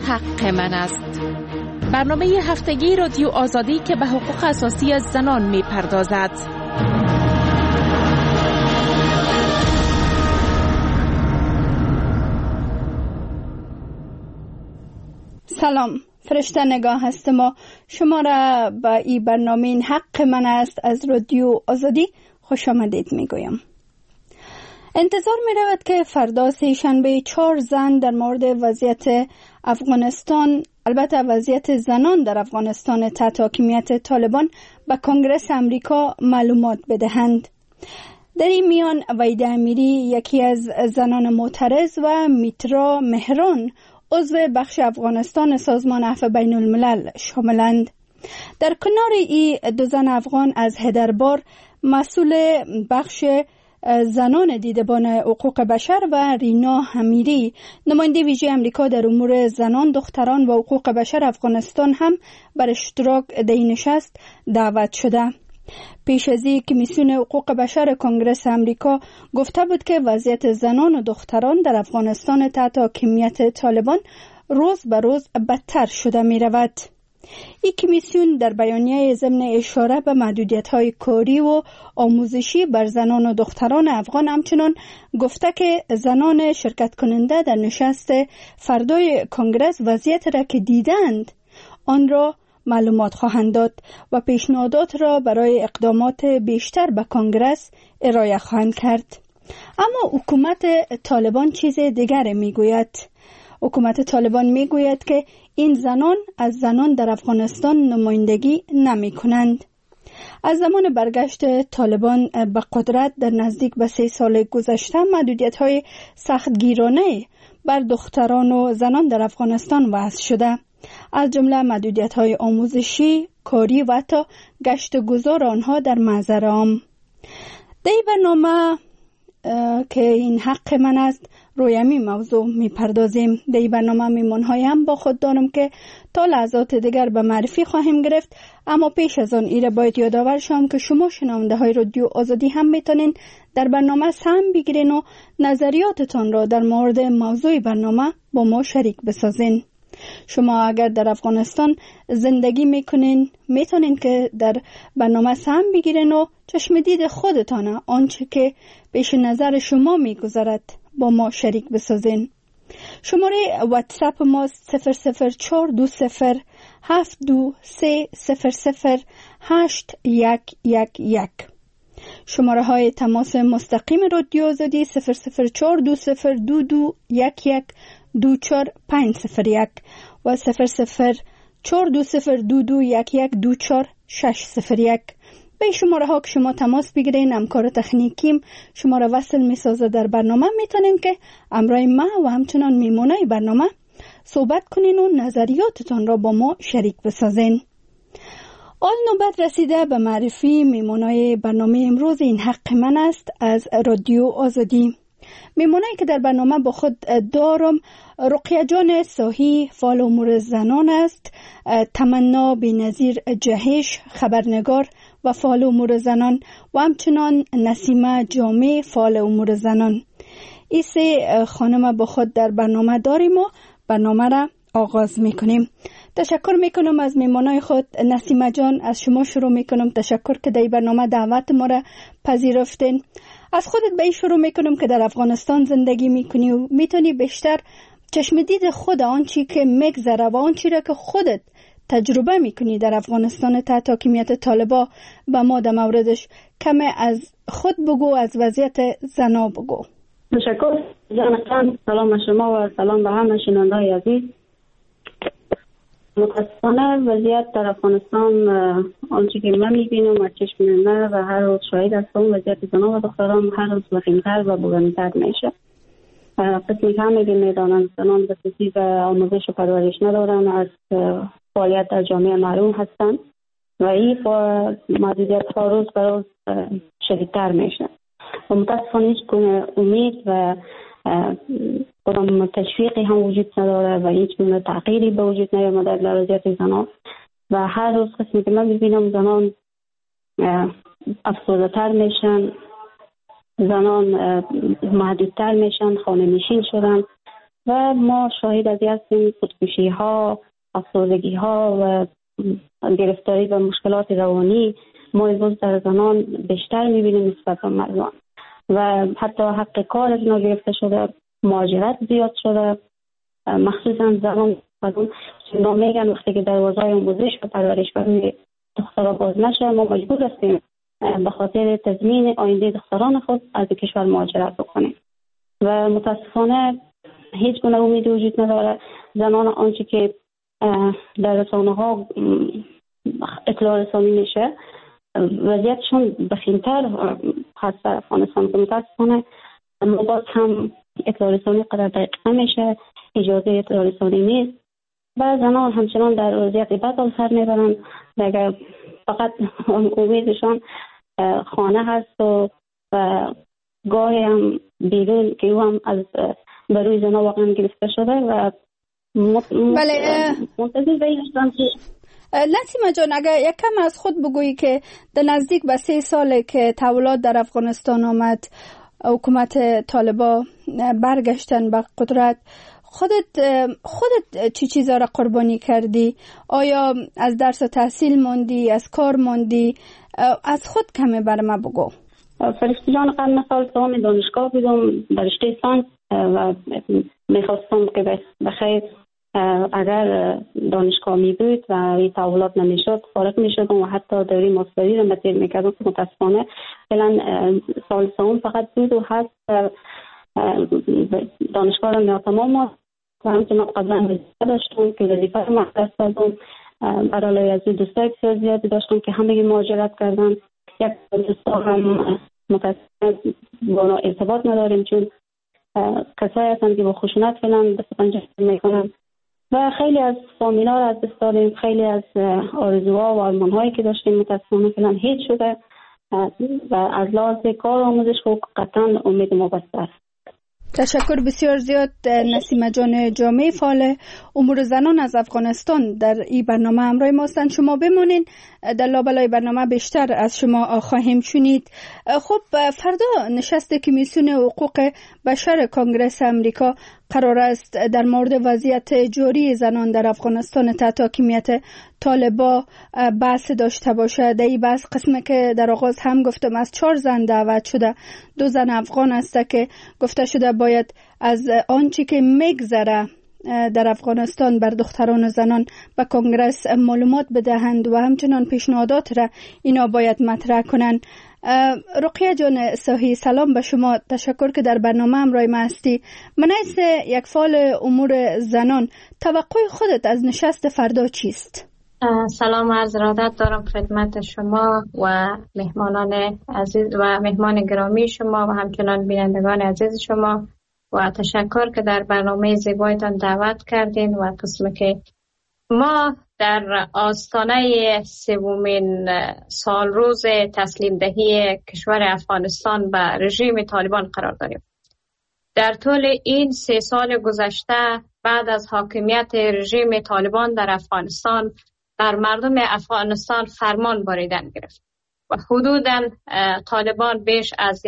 حق من است. برنامه هفتگی رادیو آزادی که به حقوق اساسی از زنان می پردازد. سلام، فرشته نگاه هستم و شما را به این برنامه حق من است از رادیو آزادی خوش آمدید می گویم. انتظار می رود که فردا سه‌شنبه 4 زن در مورد وضعیت افغانستان، البته وضعیت زنان در افغانستان تحت حاکمیت طالبان، به کنگره امریکا معلومات بدهند. در این میان وحیده امیری، یکی از زنان معترض، و میترا مهران، عضو بخش افغانستان سازمان عفو بین الملل شاملند. در کنار این دو زن افغان از هیدربار، مسئول بخش زنان دیدبان حقوق بشر، و رینا امیری، نماینده ویژه امریکا در امور زنان، دختران و حقوق بشر افغانستان، هم بر اشتراک در این نشست دعوت شده. پیش از این کمیسیون حقوق بشر کنگره امریکا گفته بود که وضعیت زنان و دختران در افغانستان تحت حاکمیت طالبان روز به روز بدتر شده می رود. این کمیسیون در بیانیه ضمن اشاره به محدودیت‌های کاری و آموزشی بر زنان و دختران افغان همچنان گفته که زنان شرکت کننده در نشست فردای کنگره وضعیت را که دیدند آن را معلومات خواهند داد و پیشنهادات را برای اقدامات بیشتر به کنگره ارائه خواهند کرد. اما حکومت طالبان چیز دیگر میگوید. حکومت طالبان میگوید که این زنان از زنان در افغانستان نمایندگی نمی کنند. از زمان برگشت طالبان به قدرت در نزدیک به 3 سال گذشته محدودیت‌های سختگیرانه بر دختران و زنان در افغانستان وضع شده، از جمله محدودیت‌های آموزشی، کاری و حتی گشت و گذار آنها در محضر عام. در این برنامه که این حق من است روی همین موضوع میپردازیم. در این برنامه میمون‌های هم با خود دارم که تا لحظات دیگر به معرفی خواهیم گرفت. اما پیش از آن ایره باید یادآور شم که شما شنونده های رادیو آزادی هم میتونین در برنامه سهم بگیرین و نظریاتتان را در مورد موضوع برنامه با ما شریک بسازین. شما اگر در افغانستان زندگی میکنین میتونین که در برنامه سهم بگیرین و چشم دید خودتان آنچه که پیش نظر شما میگذرد با ما شریک بسازین. شماره واتساپ ما 0042072300811. شماره های تماس مستقیم رادیو آزادی 004202211240501 و 004202211240601. به این شماره ها که شما تماس بگیرین، همکار تکنیکیم شما را وصل می سازه در برنامه. میتونین که همراه ما و همچنان میمونه برنامه صحبت کنین و نظریاتتان را با ما شریک بسازین. آن نوبت رسیده به معرفی میمونای برنامه امروز این حق من است از رادیو آزادی. میمونایی که در برنامه با خود دارم رقیه جان صاحی، فعال امور زنان است، تمنا بی‌نظیر جهش، خبرنگار و فعال امور زنان، و همچنان نسیمه جامع، فعال امور زنان. این 3 خانم با خود در برنامه داریم و برنامه را آغاز میکنیم. تشکر میکنم از میمانای خود. نسیمه جان، از شما شروع میکنم. تشکر که در برنامه دعوت ما را پذیرفتین. از خودت به این شروع میکنم که در افغانستان زندگی میکنی و میتونی بیشتر چشم دید خود آنچی که میگذره و آنچی را که خودت تجربه میکنی در افغانستان تحت حاکمیت طالبان به ما در موردش کمی از خود بگو، از وضعیت زنا بگو. تشکر جانتان. سلام شما و سلام به همه شنونده‌های عزیز. متاسفانه وضعیت در افغانستان آنچه که من میبینم از چشم من و هر روز شاهد هستم، وضعیت زنان و دختران هر روز وخیم‌تر و بحران‌تر میشه. قسمی که همه میدانند زنان بسیاری و آموزش و پرورش ندارند، از فعالیت در جامعه محروم هستند و این محدودیت ها روز به روز شدیدتر میشه و متاسفانه هیچ گونه امید و کدام تشویقی هم وجود نداره و هیچ گونه تغییری به وجود نیامده در وضعیت زنان و هر روز قسمی که من میبینم زنان افسرده تر میشن، زنان محدودتر میشن، خانه نشین شدن و ما شاهد از هستیم خودکشی ها، افسردگی ها و گرفتاری و مشکلات روانی ما امروز در زنان بیشتر میبینیم نسبت به مردان و حتی حق کار از اینا گرفته شده، مهاجرت زیاد شده، مخصوصا زنان میگن وقتی که دروازه‌های آموزش و پرورش برای دخترها باز نشه ما مجبور هستیم به خاطر تضمین آینده دختران خود از کشور مهاجرت بکنیم و متاسفانه هیچ گونه امیدی وجود نداره. زنان آنچه که در رسانه‌ها اطلاع رسانی میشه وضعیتشون بخیمتر هست در افغانستان که متاسفانه ما باز هم اطلاع رسانی قدر دقیق نمیشه، اجازه اطلاع رسانی نیست و زنان همچنان در وضعیت بد به سر میبرند و فقط امیدشان خانه هست و گاهی هم بیرون که او هم از بروی زنها واقعا گرفته شده و منتظر بایستم که نسیمه جان اگر یک کم از خود بگویی که در نزدیک به 3 ساله که تحولات در افغانستان آمد، حکومت طالبان برگشتن به قدرت، خودت چی چیزا را قربانی کردی؟ آیا از درس و تحصیل موندی، از کار موندی؟ از خود کمی بر ما بگو. فرشته جان قبل سال دوم دانشگاه بودم در رشته ساینس و میخواستم که بخیر اگر دانشگاه می بود و این تحولات نمیشد فارغ می شدم و حتی دوره ماستری رو مطیر میکردم که متاسفانه فعلا سال سوم فقط بود و هست دانشگاه رو ناتمام و همچنان قبلا وظیفه داشتم که وظیفه رو مختص دادم. برای از دوستای بسیار زیادی داشتم که همه مهاجرت کردن. یک دوستا هم متاسفانه با ارتباط نداریم چون کسایی هستند که با خشونت فعلا دست پنجه میکنن و خیلی از فامیلا رو از دست دادیم، خیلی از آرزوها و آرمان‌هایی که داشتیم متاسفانه فعلا هیچ شده و از لحاظ کار و آموزش قطعا امید ما بسته است. تشکر بسیار زیاد نسیمه جان جامعه فعال امور زنان از افغانستان در این برنامه همراه ما هستند. شما بمانین، در لابلای برنامه بیشتر از شما خواهیم شنید. خب فردا نشست کمیسیون حقوق بشر کنگره امریکا قرار است در مورد وضعیت جاری زنان در افغانستان تحت حاکمیت طالبان بحث داشته باشه. در این بحث قسمی که در آغاز هم گفتم از 4 زن دعوت شده، 2 زن افغان است که گفته شده باید از آنچه که میگذره در افغانستان بر دختران و زنان به کنگره معلومات بدهند و همچنان پیشنهادات را اینا باید مطرح کنند. رقیه جان صاحی، سلام به شما، تشکر که در برنامه همراه ما هستی. من از یک فعال امور زنان، توقع خودت از نشست فردا چیست؟ سلام عرض ارادت دارم خدمت شما و مهمانان عزیز و مهمان گرامی شما و همچنان بینندگان عزیز شما و تشکر که در برنامه زیبایتان دعوت کردین و قسمی که ما در آستانه 3مین سال روز تسلیم دهی کشور افغانستان به رژیم طالبان قرار داریم. در طول این 3 سال گذشته بعد از حاکمیت رژیم طالبان در افغانستان بر مردم افغانستان فرمان باریدن گرفت و حدوداً طالبان بیش از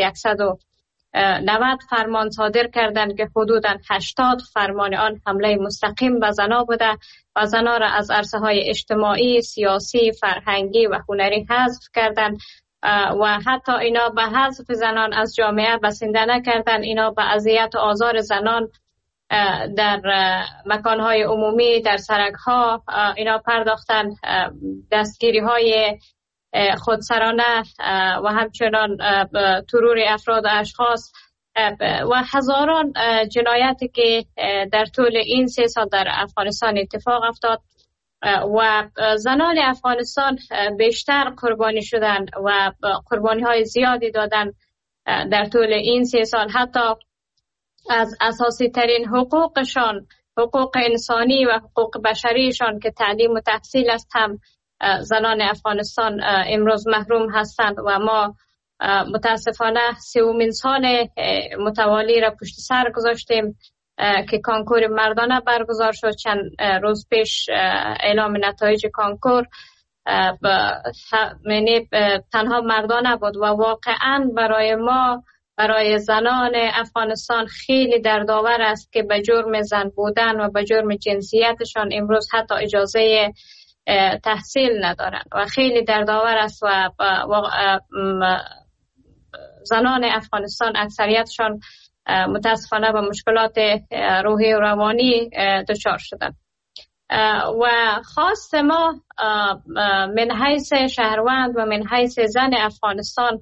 190 فرمان صادر کردند که حدوداً 80 فرمان آن حمله مستقیم به زنان بوده و زنان را از عرصه‌های اجتماعی، سیاسی، فرهنگی و هنری حذف کردند و حتی اینا به حذف زنان از جامعه بسنده نکردند. اینا به اذیت و آزار زنان در مکانهای عمومی، در سرک‌ها اینا پرداختن، دستگیری‌های خودسرانه و همچنان ترور افراد و اشخاص و هزاران جنایتی که در طول این 3 سال در افغانستان اتفاق افتاد و زنان افغانستان بیشتر قربانی شدند و قربانی‌های زیادی دادند در طول این 3 سال. حتی از اساسی ترین حقوقشان، حقوق انسانی و حقوق بشریشان که تعلیم و تحصیل است، هم زنان افغانستان امروز محروم هستند و ما متاسفانه 3مین سال متوالی را پشت سر گذاشتیم که کنکور مردانه برگزار شد. چند روز پیش اعلام نتایج کنکور تنها مردانه بود و واقعا برای ما برای زنان افغانستان خیلی دردآور است که به جرم زن بودن و به جرم جنسیتشان امروز حتی اجازه تحصیل ندارند و خیلی دردآور است و زنان افغانستان اکثریتشان متاسفانه به مشکلات روحی و روانی دچار شدند. و خواست ما من حیث شهروند و من حیث زن افغانستان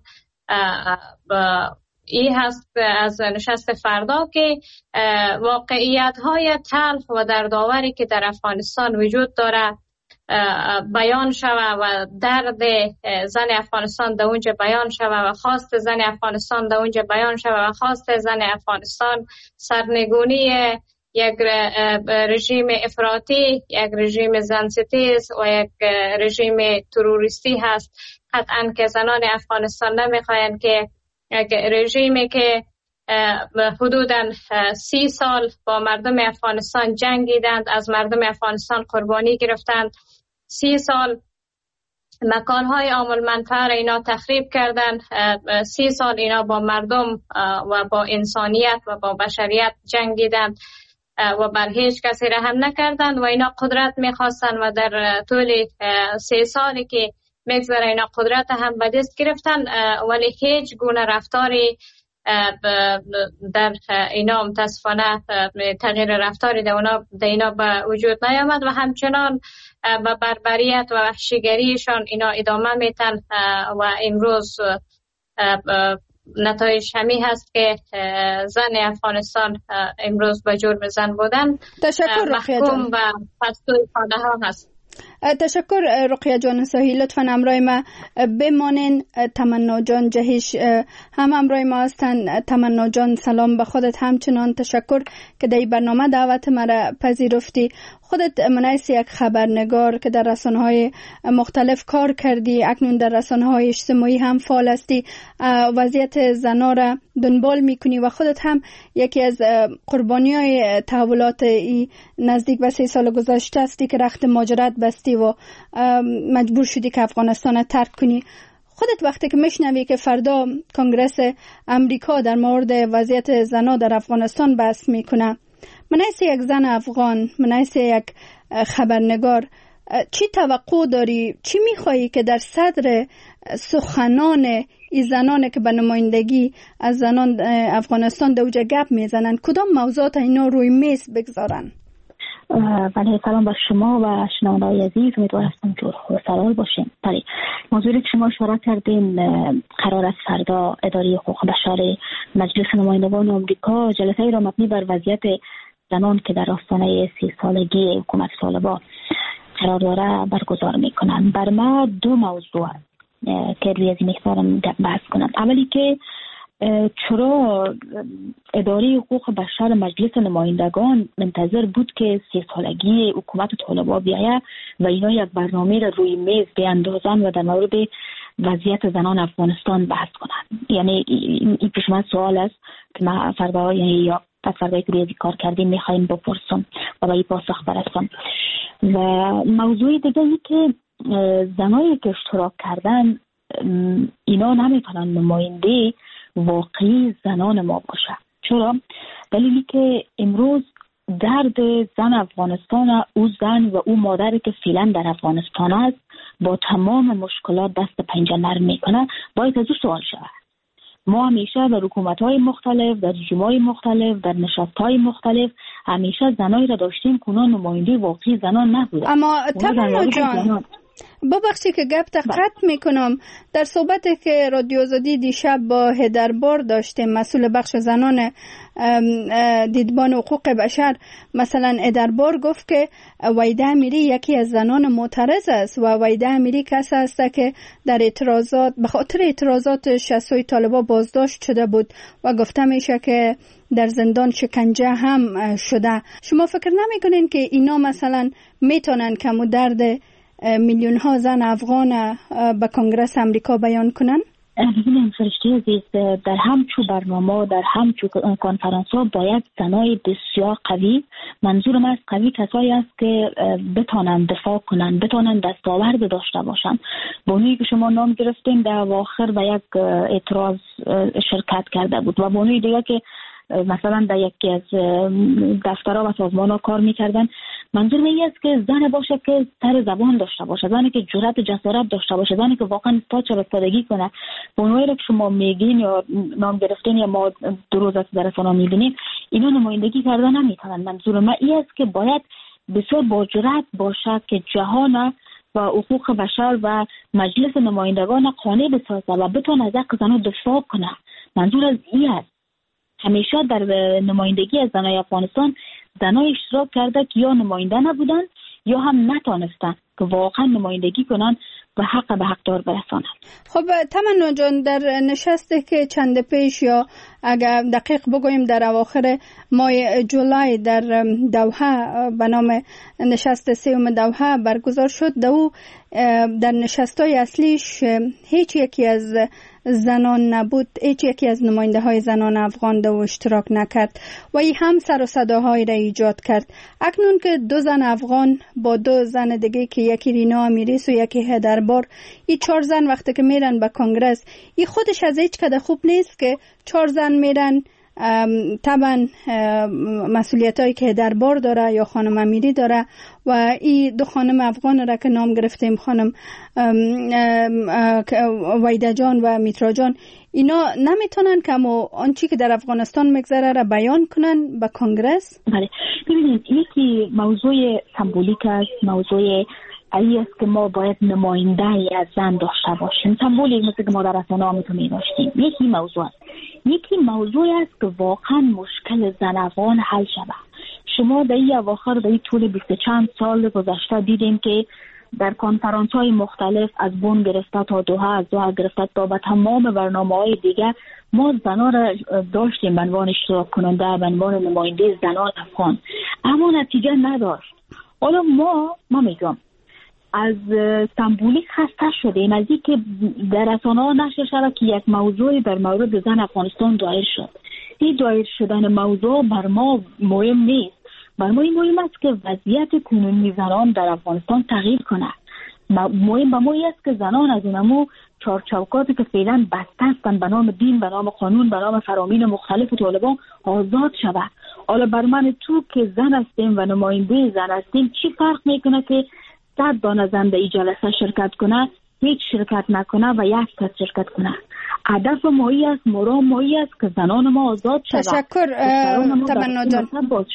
این هست از نشست فردا که واقعیت های تلخ و دردآوری که در افغانستان وجود داره بیان شود و درد زن افغانستان در اونجا بیان شود و خواست زن افغانستان در اونجا بیان شود و خواست زن افغانستان سرنگونی یک رژیم افراطی، یک رژیم زنستیز و یک رژیم تروریستی هست. قطعا که زنان افغانستان نمیخواین که یک رژیمی که حدوداً 30 سال با مردم افغانستان جنگیدند، از مردم افغانستان قربانی گرفتند، 30 سال مکانهای عام المنفعه اینا تخریب کردند، 30 سال اینا با مردم و با انسانیت و با بشریت جنگیدند و بر هیچ کسی رحم نکردند و اینا قدرت میخواستند و در طول 3 سالی که میگذره اینا قدرت هم به دست گرفتن، ولی هیچ گونه رفتاری در اینا متاسفانه تغییر رفتاری در اینا به وجود نیامد و همچنان به بربریت و وحشیگریشان اینا ادامه میتن و امروز نتایج همی هست که زن افغانستان امروز به جرم زن بودن محکوم به پستوی خانه ها هست. تشکر رقیه جان ساهی، لطفا همراه ما بمانین. تمنا جان جهش هم همراه ما هستن. تمنا جان سلام به خودت، همچنان تشکر که در برنامه دعوت مرا پذیرفتی. خودت منعیس یک خبرنگار که در رسانه‌های مختلف کار کردی، اکنون در رسانه‌های اجتماعی هم فعال هستی، وضعیت زنان را دنبال میکنی و خودت هم یکی از قربانی‌های تحولات نزدیک به 3 سال گذشته هستی که رخت مهاجرت بستی و مجبور شدی که افغانستان را ترک کنی. خودت وقتی که میشنوی که فردا کنگره امریکا در مورد وضعیت زنان در افغانستان بحث میکنه، من حیث یک زن افغان، من حیث یک خبرنگار، چی توقع داری؟ چی میخوایی که در صدر سخنان این زنان که به نمایندگی از زنان افغانستان دوجه گپ میزنن کدام موضوعات اینا روی میز بگذارن؟ بله، سلام بر شما و شنونده‌های عزیز، امیدوارم جور و سرحال باشین. بله، موضوعی که شما اشاره کردین، قرار است فردا اداره حقوق بشر مجلس نمایندگان آمریکا جلسه‌ای را مبنی بر وضعیت زنان که در آستانه 30 سالگی حکومت طالبان قرار داره برگزار میکنن. بر ما 2 موضوع که روی از این میخوام بحث کنم. اولی که چرا اداره حقوق بشر مجلس نمایندگان منتظر بود که 30 سالگی حکومت طالبان بیایه و اینا یک برنامه را روی میز بیاندازن و در مورد وضعیت زنان افغانستان بحث کنن؟ یعنی این پیش من سوال است که ما فردا یا پس فردایی که روی کار کردیم میخواییم بپرسم و به این پاسخ برسم. و موضوع دیگه ای که زنایی که اشتراک کردن اینا نمیتونن نماینده واقعی زنان ما باشه. چرا؟ دلیلی که امروز درد زن افغانستان، او زن و او مادری که فعلا در افغانستان است با تمام مشکلات دست پنجه نرم میکنه، باید از او سوال شود. ما همیشه در حکومت‌های مختلف، در رژیم‌های مختلف، در نشست‌های مختلف همیشه زنایی را داشتیم که اونا نماینده واقعی زنان نبودن. اما تمنا جان ببخشی که گپ قطع میکنم، در صحبتی که رادیو آزادی دیشب با هدربار داشتیم، مسئول بخش زنان دیدبان حقوق بشر، مثلا هدربار گفت که ویده امیری یکی از زنان معترض است و ویده امیری کسی است که در اعتراضات به خاطر اعتراضات 60 طالبان بازداشت شده بود و گفته میشه که در زندان شکنجه هم شده. شما فکر نمیکنین که اینا مثلا میتونن کم و درد میلیون ها زن افغان به کنگره امریکا بیان کنن؟ ببینید فرشته عزیز، در همچو برنامه، در همچو کنفرانس ها باید زنای بسیار قوی، منظور من از قوی کسایی است که بتانن دفاع کنن، بتانن دستاورد داشته باشن. بانویی که شما نام گرفتین در اواخر و یک اعتراض شرکت کرده بود و بانوی دیگه که مثلا در یکی از دفترها و سازمان‌ها کار می‌کردن. منظور من است که زن باشه که سر زبان داشته باشه، زنی که جرأت و جسارت داشته باشه، زنی که واقعا ایستادگی کنه. اونایی که شما میگین یا نام گرفتین یا ما دو روز از در رسانه‌ها می‌بینیم، اینا نمایندگی کردن نمی‌تونن. منظور من است که باید بسیار با جرأت باشه که جهان و حقوق بشر و مجلس نمایندگان قانع بسازه و بتونه از حق زنان دفاع کنه. منظور از این است. همیشه در نمایندگی از زنای افغانستان زنای اشتراک کرده که یا نماینده نبودن یا هم نتانستن که واقعا نمایندگی کنن و حق به حقدار برسانن. خب تمنا جان، در نشستی که چند پیش یا اگر دقیق بگوییم در اواخر ماه جولای در دوحه به نام نشست سوم دوحه برگزار شد، در نشست‌های اصلیش هیچ یکی از زنان نبود، هیچ یکی از نماینده های زنان افغان دو اشتراک نکرد و این هم سر و صداهای را ایجاد کرد. اکنون که دو زن افغان با دو زن دیگه که یکی رینا امیریس و یکی هدربار، این 4 زن وقتی که میرن به کنگرس، این خودش از هیچ کده خوب نیست که 4 زن میرن. طبعا مسئولیت هایی که دربار داره یا خانم امیری داره و این 2 خانم افغان را که نام گرفتیم، خانم ویده جان و میترا جان، اینا نمیتونن که آنچه که در افغانستان میگذره را بیان کنن به کنگرس؟ بله، ببینید یکی موضوع سمبولیک است، موضوع ای است که ما باید نماینده از زن داشته باشیم، سمبولیک مثل که ما در رسانه‌ها میتونیم داشتیم. یکی موضوع است، یکی موضوع است که واقعا مشکل زن افغان حل شود. شما در این اواخر در این طول 20 چند سال گذشته دیدیم که در کنفرانس های مختلف از بن گرفته تا دوحه، از دوحه گرفته تا به تمام برنامه های دیگه ما زنان را داشتیم به عنوان اشتراک کننده، به عنوان نماینده زنان افغان، اما نتیجه نداشت. حالا ما میگم از سمبولیک خسته شدیم از این که در رسانه‌ها نشر شود که یک موضوع در مورد زن افغانستان دایر شد. این دایر شدن موضوع بر ما مهم نیست. بر ما مهم است که وضعیت کنونی زنان در افغانستان تغییر کنه. مهم به ما است که زنان از اینمو چارچوکاتی که فعلا بسته هستند به نام دین، به نام قانون، به نام فرامین مختلف طالبان آزاد شود. حالا بر من تو که زن هستیم و نماینده زن هستیم چی فرق میکنه که 100 دانه زن در این جلسه شرکت کنه، هیچ شرکت نکنه و یک کس شرکت کنه؟ هدف مایی است، مرام مایی است که زنان ما آزاد شود. تشکر تمنا جان.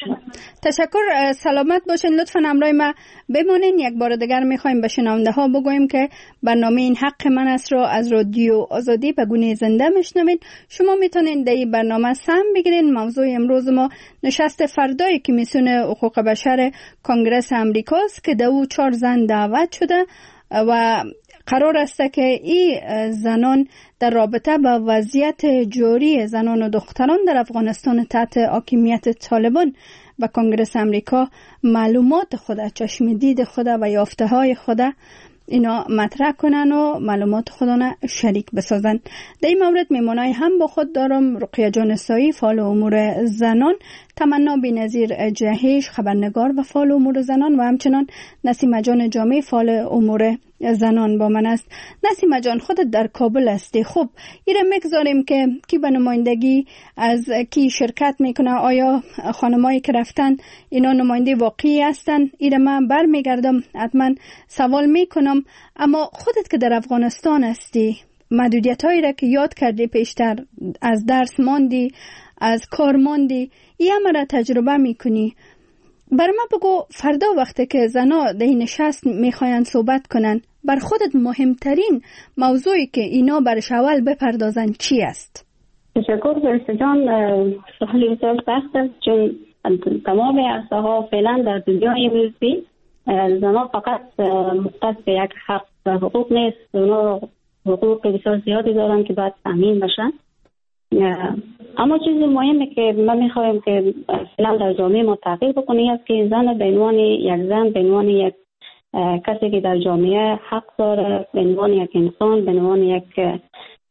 تشکر، سلامت باشین. لطفاً همراه ما بمانین. یک بار دیگر میخوایم به شنونده ها بگوییم که برنامه این حق من است رو از رادیو آزادی به گونه زنده میشنوین. شما میتونین در این برنامه سهم بگیرین. موضوع امروز ما نشست فردای کمیسیون حقوق بشر کنگرس امریکاست که دو 4 زن دعوت شده و قرار است که این زنان در رابطه با وضعیت جاری زنان و دختران در افغانستان تحت حاکمیت طالبان و کنگرس امریکا معلومات خود، چشم دید خود و یافته های خود اینا مطرح کنن و معلومات خودانه شریک بسازن. در این مورد میمونای هم با خود دارم رقیه جان سایی، فعال امور زنان، تمنا بی‌نظیر جهیش، خبرنگار و فعال امور زنان، و همچنان نسیمه جان جامعی، فعال امور زنان با من است. نسیمه جان، خودت در کابل هستی. خب ایره میگذاریم که کی به نمایندگی از کی شرکت میکنه، آیا خانمایی که رفتن اینا نماینده واقعی هستن؟ ایره من برمیگردم حتما سوال میکنم. اما خودت که در افغانستان هستی، محدودیت هایی را که یاد کردی پیشتر، از درس ماندی، از کار ماندی، این همه را تجربه میکنی. بر ما بگو فردا وقتی که زنا در این نشست میخواین صحبت کنن، بر خودت مهمترین موضوعی که اینا برش اول بپردازن چی است؟ تشکر فرشته جان. سوالی بسیار سخت است چون تمام عرصه ها فعلا در دنیای امروزی زنا فقط مختص به یک حق و حقوق نیست. اونا حقوق بسیار زیادی دارن که باید تامین بشن. اما چیز مهمه که ما میخوایم که فعلا در جامعه ما تغییر بکنه است که زن به عنوان یک زن، به عنوان یک کسی که در جامعه حق داره، به عنوان یک انسان، به عنوان یک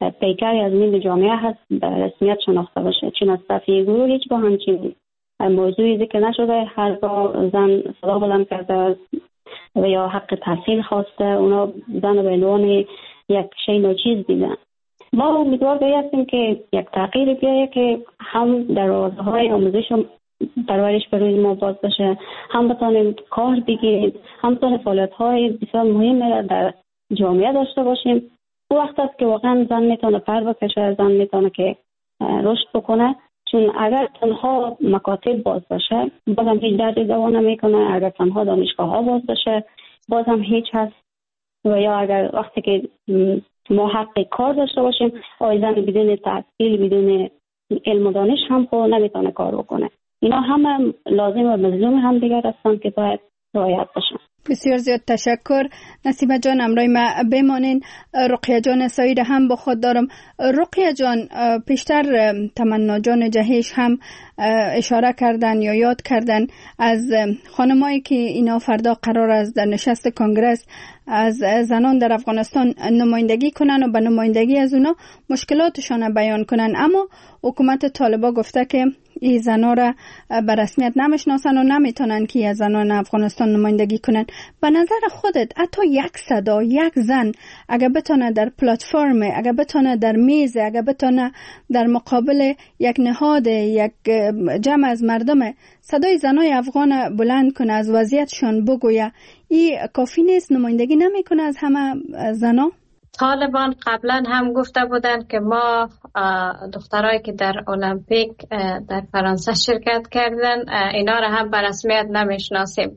پیکری از این جامعه هست به رسمیت شناخته باشه. چون از طرف گروه هیچ با همچین موضوعی ذکر نشده. هر با زن صدا بلند کرده و یا حق تحصیل خواسته، اونا زن به عنوان یک شی ناچیز دیدن. ما امیدوار هستیم که یک تغییر بیاید که هم دروازه‌های آموزش و پرورش برای ما باز بشه، هم بتونیم کار بگیریم، هم بتونیم فعالیت‌های بسیار مهم در جامعه داشته باشیم. او وقت است که واقعا زن میتونه پر بکشه، زن میتونه که رشد بکنه. چون اگر تنها مکاتب باز باشه بازم هیچ دردی دوا نمیکنه، اگر تنها دانشگاه‌ها باز باشه بازم هیچ هست. و یا اگر وقتی که ما حق کار داشته باشیم، زن بدون تحصیل بدون علم و دانش هم خود نمیتونه کار بکنه. اینا همه لازم و مظلوم هم دیگر هستن که باید رعایت بشن. بسیار زیاد تشکر. نسیمه جان امرای ما بمانین. رقیه جان سعید هم با خود دارم. رقیه جان، پیشتر تمنا جان جهش هم اشاره کردن یا یاد کردن از خانمایی که اینا فردا قرار است در نشست کنگره از زنان در افغانستان نمایندگی کنن و به نمایندگی از اونا مشکلاتشان بیان کنن، اما حکومت طالبان گفته که این زنان را به رسمیت نمیشناسن و نمیتونن که از زنان افغانستان نمایندگی کنن. به نظر خودت حتی یک صدا، یک زن اگر بتونه در پلتفرم، اگر بتونه در میز، اگر بتونه در مقابل یک نهاد، یک جمع از مردم صدای زنای افغان بلند کنه، از وضعیتشان بگویه، این کافی نیست؟ نمایندگی نمیکنه از همه زنا؟ طالبان قبلا هم گفته بودن که ما دخترایی که در المپیک در فرانسه شرکت کردن اینا را هم به رسمیت نمیشناسیم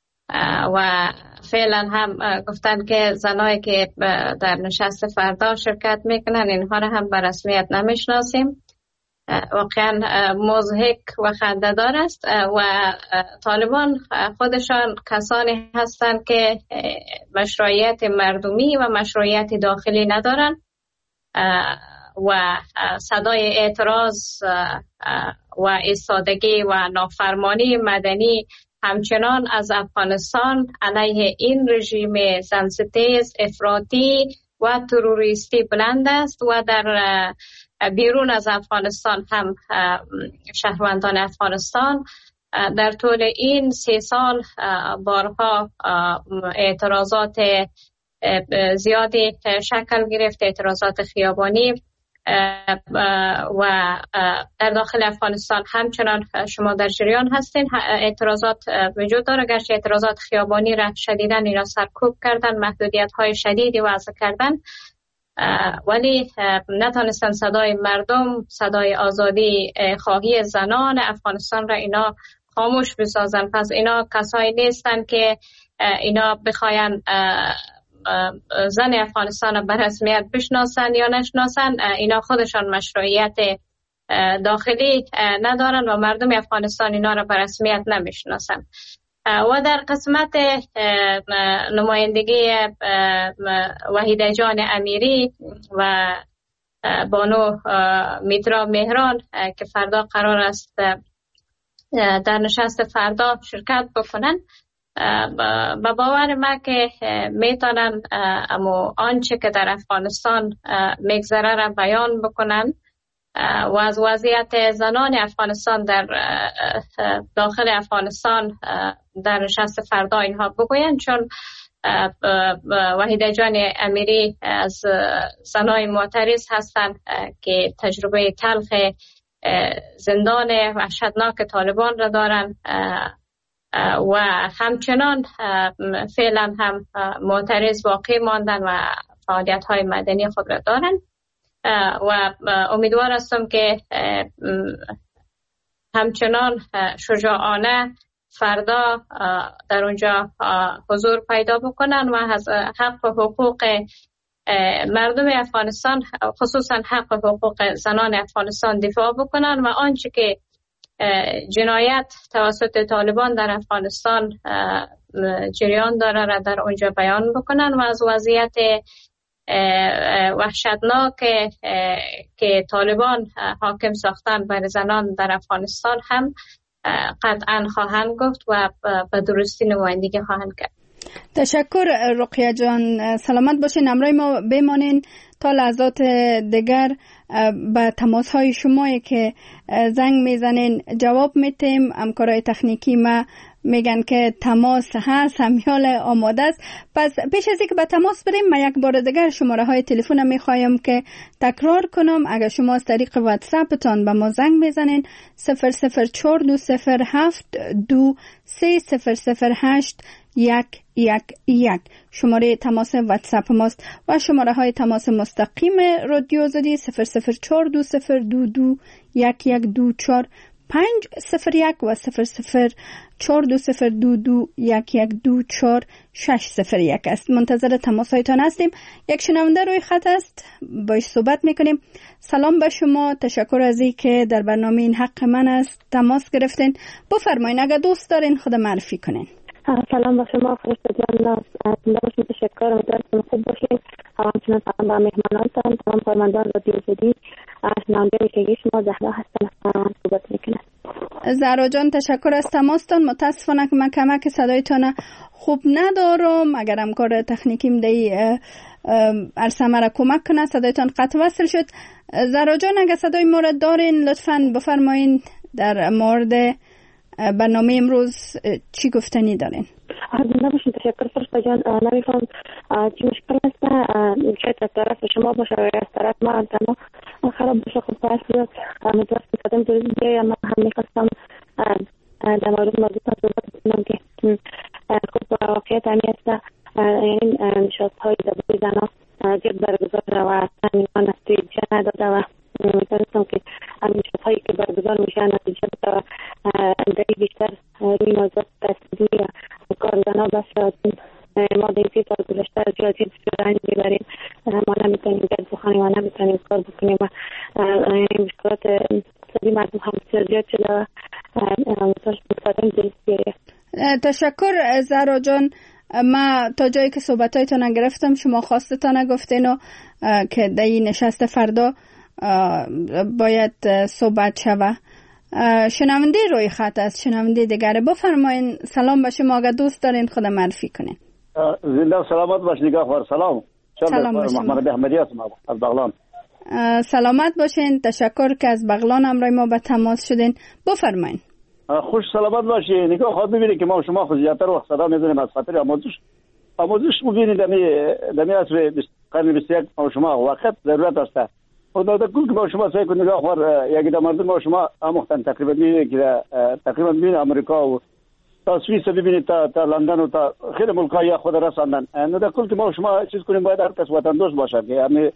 و فعلا هم گفتن که زنایی که در نشست فردا شرکت میکنن اینها را هم به رسمیت نمیشناسیم. واقعا مضحک و خنده‌دار است و طالبان خودشان کسانی هستند که مشروعیت مردمی و مشروعیت داخلی ندارن و صدای اعتراض و ایستادگی و نافرمانی مدنی همچنان از افغانستان علیه این رژیم زنستیز، افراطی و تروریستی بلند است و در بیرون از افغانستان هم شهروندان افغانستان در طول این 3 سال بارها اعتراضات زیادی شکل گرفت، اعتراضات خیابانی و در داخل افغانستان همچنان شما در جریان هستین اعتراضات وجود داره، گرچه اعتراضات خیابانی را شدیداً اینا سرکوب کردن، محدودیت های شدیدی وضع کردن، ولی نتونستن صدای مردم، صدای آزادی خواهی زنان افغانستان را اینا خاموش بسازن. پس اینا کسایی نیستن که اینا بخواین زن افغانستان را به رسمیت بشناسن یا نشناسن. اینا خودشان مشروعیت داخلی ندارن و مردم افغانستان اینا را به رسمیت نمیشناسن. و در قسمت نمایندگی وحیده جان امیری و بانو میترا مهران که فردا قرار است در نشست فردا شرکت بکنن، با باور ما که میتونن اما آنچه که در افغانستان میگذره را بیان بکنن و از وضعیت زنان افغانستان در داخل افغانستان در نشست فردا اینها بگوین، چون وحیده جان امیری از زنای معترض هستند که تجربه تلخ زندان وحشتناک طالبان را دارن و همچنان فعلا هم معترض باقی ماندن و فعالیت های مدنی خود را دارن و امیدوار هستم که همچنان شجاعانه فردا در اونجا حضور پیدا بکنن و از حق و حقوق مردم افغانستان، خصوصا حق و حقوق زنان افغانستان دفاع بکنن و آنچه که جنایت توسط طالبان در افغانستان جریان داره را در اونجا بیان بکنن و از وضعیت وحشتناک که طالبان حاکم ساختن بر زنان در افغانستان هم قطعا خواهند گفت و به درستی نمایندگی خواهند کرد. تشکر رقیه جان، سلامت باشین، همراه ما بمانین تا لحظات دیگر. به تماس های شمایی که زنگ میزنین جواب میتیم. همکارای تکنیکی ما میگن که تماس هست، همیال آماده است. پس پیش از اینکه به تماس بریم، من یک بار دیگر شماره های تلفن میخوایم که تکرار کنم. اگر شما از طریق واتساپتان به ما زنگ میزنین 00420723008 111 شماره تماس واتساپ ماست و شماره های تماس مستقیم رادیو آزادی 00420221124 501 و 00420221124 است. منتظر تماس هایتان هستیم. یک شنونده روی خط است، باش صحبت میکنیم. سلام به شما، تشکر از این که در برنامه این حق من است تماس گرفتین. بفرمایین اگر دوست دارین خود معرفی کنین. سلام با شما فرشته جان، باشین، تشکر، امیدوارم خوب باشین. همچنین سلام با مهمانانتان، تمام کارمندان رادیو آزادی. شنونده ویژگی شما زهرا هستم، صحبت میکنم. زهرا جان تشکر از تماستان. متاسفانه که من کمک صدایتان خوب ندارم. اگر همکار تکنیکیم دی عرصه مرا کمک کنه صدایتان قطع وصل شد. زهرا جان اگر صدای مورد دارین لطفاً بفرمایین در مورد برنامه امروز چی گفتنی دارین؟ زنده باشین، تشکر فرشته جان. نمیفهم چی مشکل است، شاید از طرف شما باشه و از طرف ما انتما خراب باشه. خب باید بیاد امیدوارم که قدم درست بیایی. من هم میخواستم در مورد موضوعتان صحبت کنم که خب واقعیت همی است، یعنی نشاطهای دبوی زنها زیاد برگزار و ایمان نتیجه نداده و میتونستم که همین نشاطهایی که برگزار میشه نتیجه بده و دری بیشتر روی موضوع تصدیلی کار زنها بس ما در 30 سال گذشته زیادی رنج میبریم. ما نمیتونیم گرد بخوانیم و نمیتونیم کار بکنیم و مشکلات اقتصادی مردم هم زیاد شده و مصادم درست بیاره. تشکر زهرا جان. ما تا جایی که صحبتایتان گرفتم شما خواستتان گفتین و که در این نشست فردا باید صحبت شوه. شنونده روی خط است، شنونده دیگره. بفرمایین. سلام به شما، اگر دوست دارین خود معرفی کنین. زنده و سلامت باش نگاهوار. سلام محمد احمدی هستم از بغلان. سلامت باشین، تشکر که از بغلان همراه ما به تماس شدین. بفرمایین. خوش سلامت باشی. نگاه خود ببینید که ما شما خود زیادتر وقت صدا میزنیم از خاطر آموزش ببینید دمی عصر قرن 21 ما شما وقت ضرورت است. خدا در کل که با شما سعی کنید نگاه خور یکی در مردم با شما آموختن تقریبا میبینید که تقریبا ببینید امریکا و تا سوئیس ببینید تا لندن و تا خیلی ملکای خود رساندن. در کل که ما شما چیز کنیم باید هر کس وطن دوست باشه که همه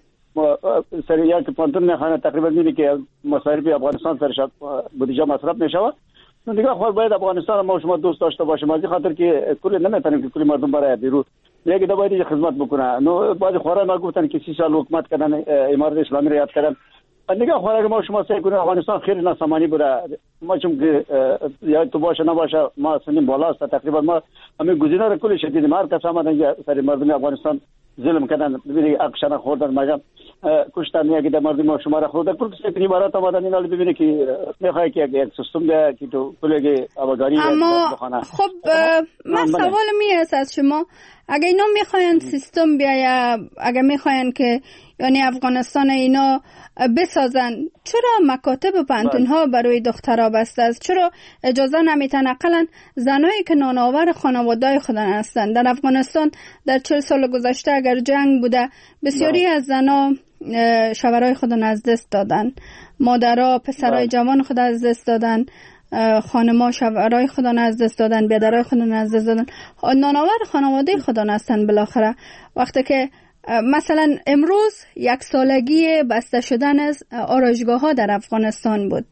سر یک پانتون نخانه تقریبا میبینید که مصارف افغانستان سرش بودجه مصرف میشود. نگاه خور باید افغانستان ما شما دوست داشته باشیم از خاطر که کل نمیتونیم که کل مردم برای بیرون یکی دو باید خدمت بکنه. نو بعضی خورا ما گفتن که 30 سال حکومت کردن امارت اسلامی را یاد کردن. نگاه خورا ما شما سعی کنیم افغانستان خیلی ناسامانی بوده. ما چون که یا تو باشه نباشه ما سنیم بالا است تقریبا ما همین گزینه را کلی شدید مار کس آمدن سر مردم افغانستان ظلم کردن. ببینید اکشن خوردن مگم کشتن یکی در مردم ما شما را خوردن. کل کسی که امارات آمدن اینا ببینید که میخواد که یک سیستم ده که تو کلی آبادانی اما خب من سوال میاد از شما، اگه اینا میخواین سیستم بیاید، اگه میخواین که یعنی افغانستان اینا بسازن، چرا مکاتب پانتون ها برای دخترها بسته است؟ چرا اجازه نمیتن اقلا زنایی که نانآور خانواده خودن هستند؟ در افغانستان در 40 سال گذشته اگر جنگ بوده بسیاری از زنها شوهرای خودن از دست دادن، مادرها پسرای جوان خود از دست دادن، خانما شوهرای خودن از دست دادن، بیادرای خودن از دست دادن، نانآور خانواده خودن هستن. بالاخره وقتی که مثلا امروز 1 سالگی بسته شدن از آرایشگاه ها در افغانستان بود،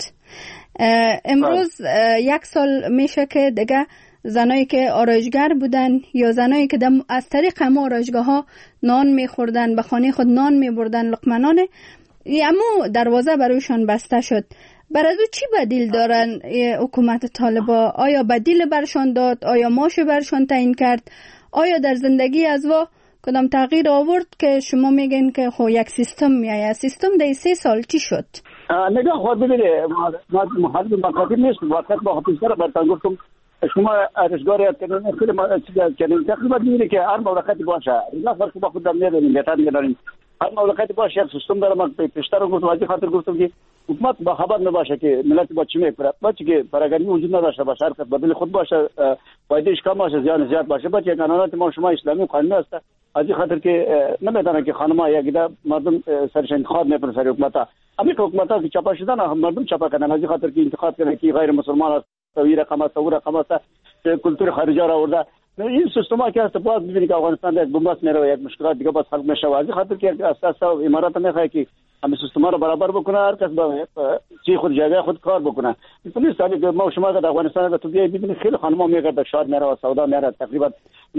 امروز 1 سال میشه که دیگه زنایی که آرایشگر بودن یا زنایی که از طریق هم آرایشگاه ها نان میخوردن، به خانه خود نان میبردن، لقمه اما دروازه برایشان بسته شد. برای چی بدیل دارن حکومت طالبا؟ آیا بدیل برشان داد؟ آیا معاش برشان تعیین کرد؟ آیا در زندگی از کدام تغییر آورد که شما میگین که خب یک سیستم میآید؟ سیستم در 3 سال چی شد؟ نگاه خود ببینید ما محل مکاتب نیست. وقت با حافظ سر برتن گفتم شما ارزگار یاد کردن خیلی ما چیز تقریبا میگه که هر مملکتی باشه نه فرق با خودم نداریم بهتر میگن هر مملکتی باشه یک سیستم داره. من پیشتر گفتم خاطر گفتم که حکومت با خبر نباشه که ملت با چی میکنه، بچه که پراگندگی وجود نداشته باشه، هر کس بدل خود باشه، فایدهش کم باشه، زیان زیاد باشه. بچه قانونات ما شما اسلامی قانونی است، از این خاطر که نمیدونن که خانم‌ها یک ده مردم سرش انتخاب میکنن سر حکومت. همین حکومت‌ها که چاپ شدن مردم چاپ کردن، از این خاطر که انتخاب کردن که غیر مسلمان است، توی رقم است، او رقم است، کلتور خارجی را آورده. این سیستما که است باز ببینید که افغانستان یک بنبست میره و یک مشکلات دیگه باز خلق میشه. از این خاطر که اساس امارات میخواد که همه سیستما رو برابر بکنه، هر کس با چی خود جای خود کار بکنه. مثلا سالی که ما شما در افغانستان تو بیای ببینید خیلی خانم‌ها میگردن شهر میره و سودا میره، تقریبا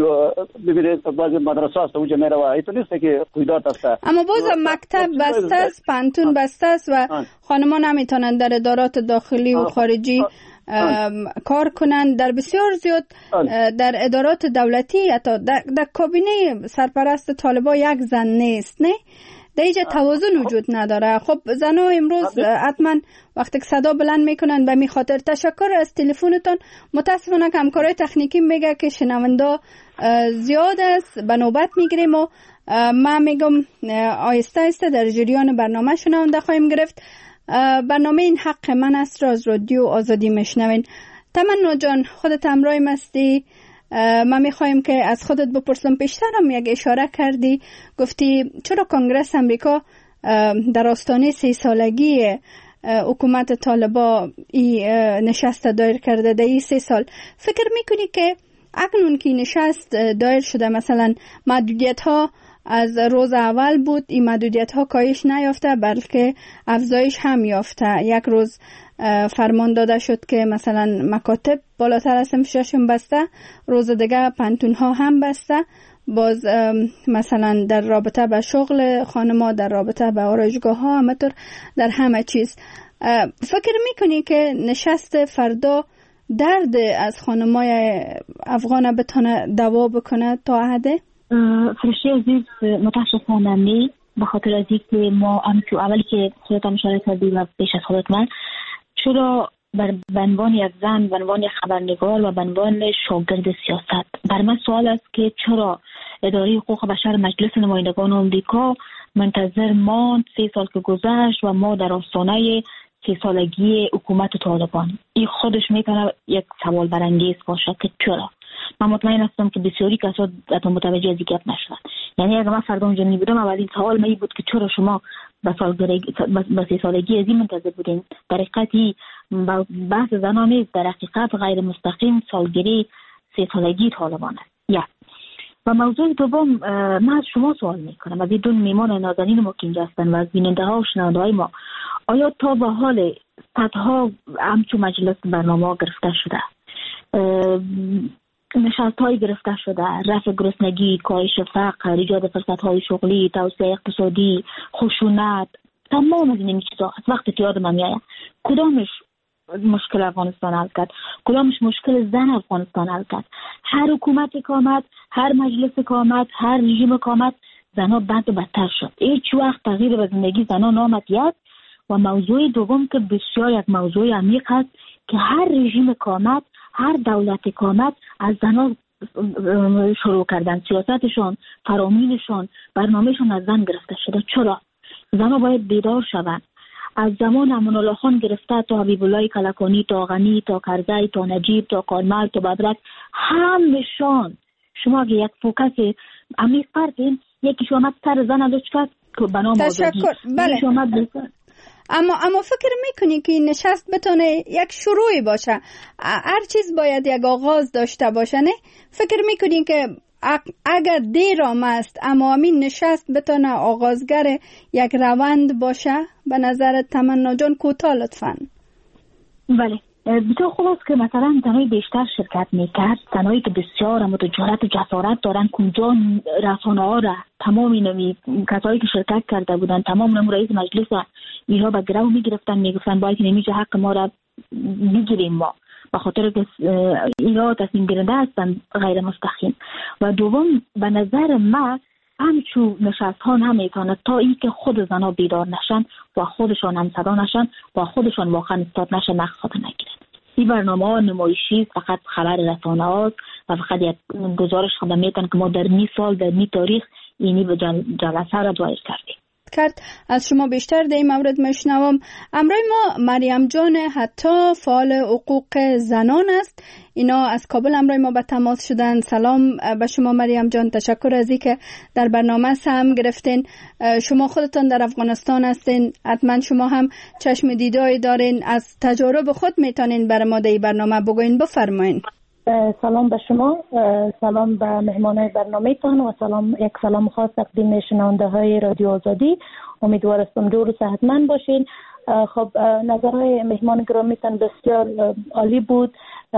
ببینید بعضی مدرسه است اونجا میره و این نیست که قیدات است. اما باز مکتب بسته است، پانتون بسته است و خانم‌ها نمیتونن در ادارات داخلی و خارجی کار کنند. در بسیار زیاد در ادارات دولتی حتی در کابینه سرپرست طالبان یک زن نیست، نه در اینجا توازن وجود نداره. خب زنها امروز حتما وقتی که صدا بلند میکنن به می خاطر. تشکر از تلفنتون. متاسفانه که همکارای تکنیکی میگه که شنونده زیاد است، به نوبت میگیریم و من میگم آهسته آهسته در جریان برنامه شنونده خواهیم گرفت. برنامه این حق من است را از رادیو آزادی میشنوین. تمنا جان خودت همراه مستی. ما میخوایم که از خودت بپرسم، پیشتر هم یک اشاره کردی، گفتی چرا کنگره امریکا در آستانه 3 سالگی حکومت طالبان نشست دایر کرده در این 3 سال. فکر میکنی که اکنون که نشست دایر شده مثلا محدودیت ها از روز اول بود، این محدودیت ها کاهش نیافته بلکه افزایش هم یافته؟ یک روز فرمان داده شد که مثلا مکاتب بالاتر از انفشاشون بسته، روز دیگه پانتون ها هم بسته، باز مثلا در رابطه به شغل خانم‌ها، در رابطه به آرایشگاه ها، همطور در همه چیز. فکر میکنی که نشست فردا درد از خانم‌های افغان بتونه دوا بکنه تا حده؟ فرشته عزیز متاسفانه نه، به خاطر از اینکه ما همچو اولی که خودت هم اشاره کردی و پیش از خودت من، چرا به عنوان یک زن، به عنوان یک خبرنگار و به عنوان شاگرد سیاست بر من سوال است که چرا اداره حقوق بشر مجلس نمایندگان آمریکا منتظر ماند 3 سال که گذشت و ما در آستانه 3 سالگی حکومت طالبان. این خودش میتونه یک سوال برانگیز باشه که چرا. من مطمئن هستم که بسیاری کسا متوجه از این گپ نشدن. یعنی اگر من فردا اونجا نبودم اولین سوال من بود که چرا شما به 3 سالگی از این منتظر بودین؟ در حقیقت بحث زنان نیست، در حقیقت غیر مستقیم سالگیری 3 سالگی طالبان است. و موضوع دوم، من از شما سوال میکنم، از این دو میمان نازنین ما که اینجا هستن و از بیننده ها و شنونده های ما، آیا تا به حال صدها همچو مجلس برنامه گرفته شده، نشست های گرفته شده، رفع گرسنگی، کاهش فقر، ایجاد فرصت های شغلی، توسعه اقتصادی، خشونت، تمام از این چیزا از وقتی که یادم میاد کدامش مشکل افغانستان حل کرد؟ کدامش مشکل زن افغانستان حل کرد؟ هر حکومت که آمد، هر مجلس که آمد، هر رژیم که آمد، زنها بد و بدتر شد. هیچ وقت تغییر به زندگی زنان آمد. یک و موضوع دوم که بسیار یک موضوع عمیق است که هر رژیم که آمد، هر دولت که آمد، از زنها شروع کردن سیاستشون، فرامینشون، برنامهشون از زن گرفته شده. چرا؟ زنها باید بیدار شوند. از زمان امان الله خان گرفته تا حبیب الله کلکانی، تا غنی، تا کرزی، تا نجیب، تا کارمل، تا ببرک، همشان شما اگه یک فوکس عمیق کردین، یکیش آمد سر زن لچ کرد که بنام آزادی. بله. اما فکر میکنی که این نشست بتونه یک شروعی باشه؟ هر چیز باید یک آغاز داشته باشه، نه؟ فکر میکنی که اگر دیر آمد اما همین نشست بتونه آغازگر یک روند باشه؟ به نظر تمنا جان کوتاه لطفاً. بله، بسیار خوب است که مثلا زنای بیشتر شرکت میکرد، زنایی که بسیار متجرات و جسارت دارن، کجا رسانه ها را تمام اینمی کسایی که شرکت کرده بودن، تمام نمو رئیس مجلس اینها به گرو میگرفتن، میگفتن باید نمیشه حق ما را بگیریم ما، به خاطر که اینها تصمیم گیرنده هستن غیر مستقیم. و دوم به نظر من همچون نشست ها نمیتونه تا این که خود زنها بیدار نشن و خودشان هم صدا نشن و خودشان واقعا استاد نشن، نقصاد نگیرن. این برنامه نمایشی فقط خبر رسانه هاست و فقط یک گزارش خود میتن که ما در نی سال در نی تاریخ اینی به جلسه را دایر کردیم. از شما بیشتر در این مورد میشنوم. امروز ما مریم جان حتی فعال حقوق زنان است. اینا از کابل امروز ما به تماس شدن. سلام به شما مریم جان، تشکر از اینکه در برنامه سهم گرفتین. شما خودتان در افغانستان هستین، حتما شما هم چشم دیداری دارین، از تجارب خود میتونین برای ما در این برنامه بگوین. بفرمایین. سلام به شما، سلام به مهمانای برنامه تان و یک سلام خاص تقدیم شنونده های رادیو آزادی. امیدوارم جور و صحتمند باشین. خب نظرهای مهمان گرامی تان بسیار عالی بود.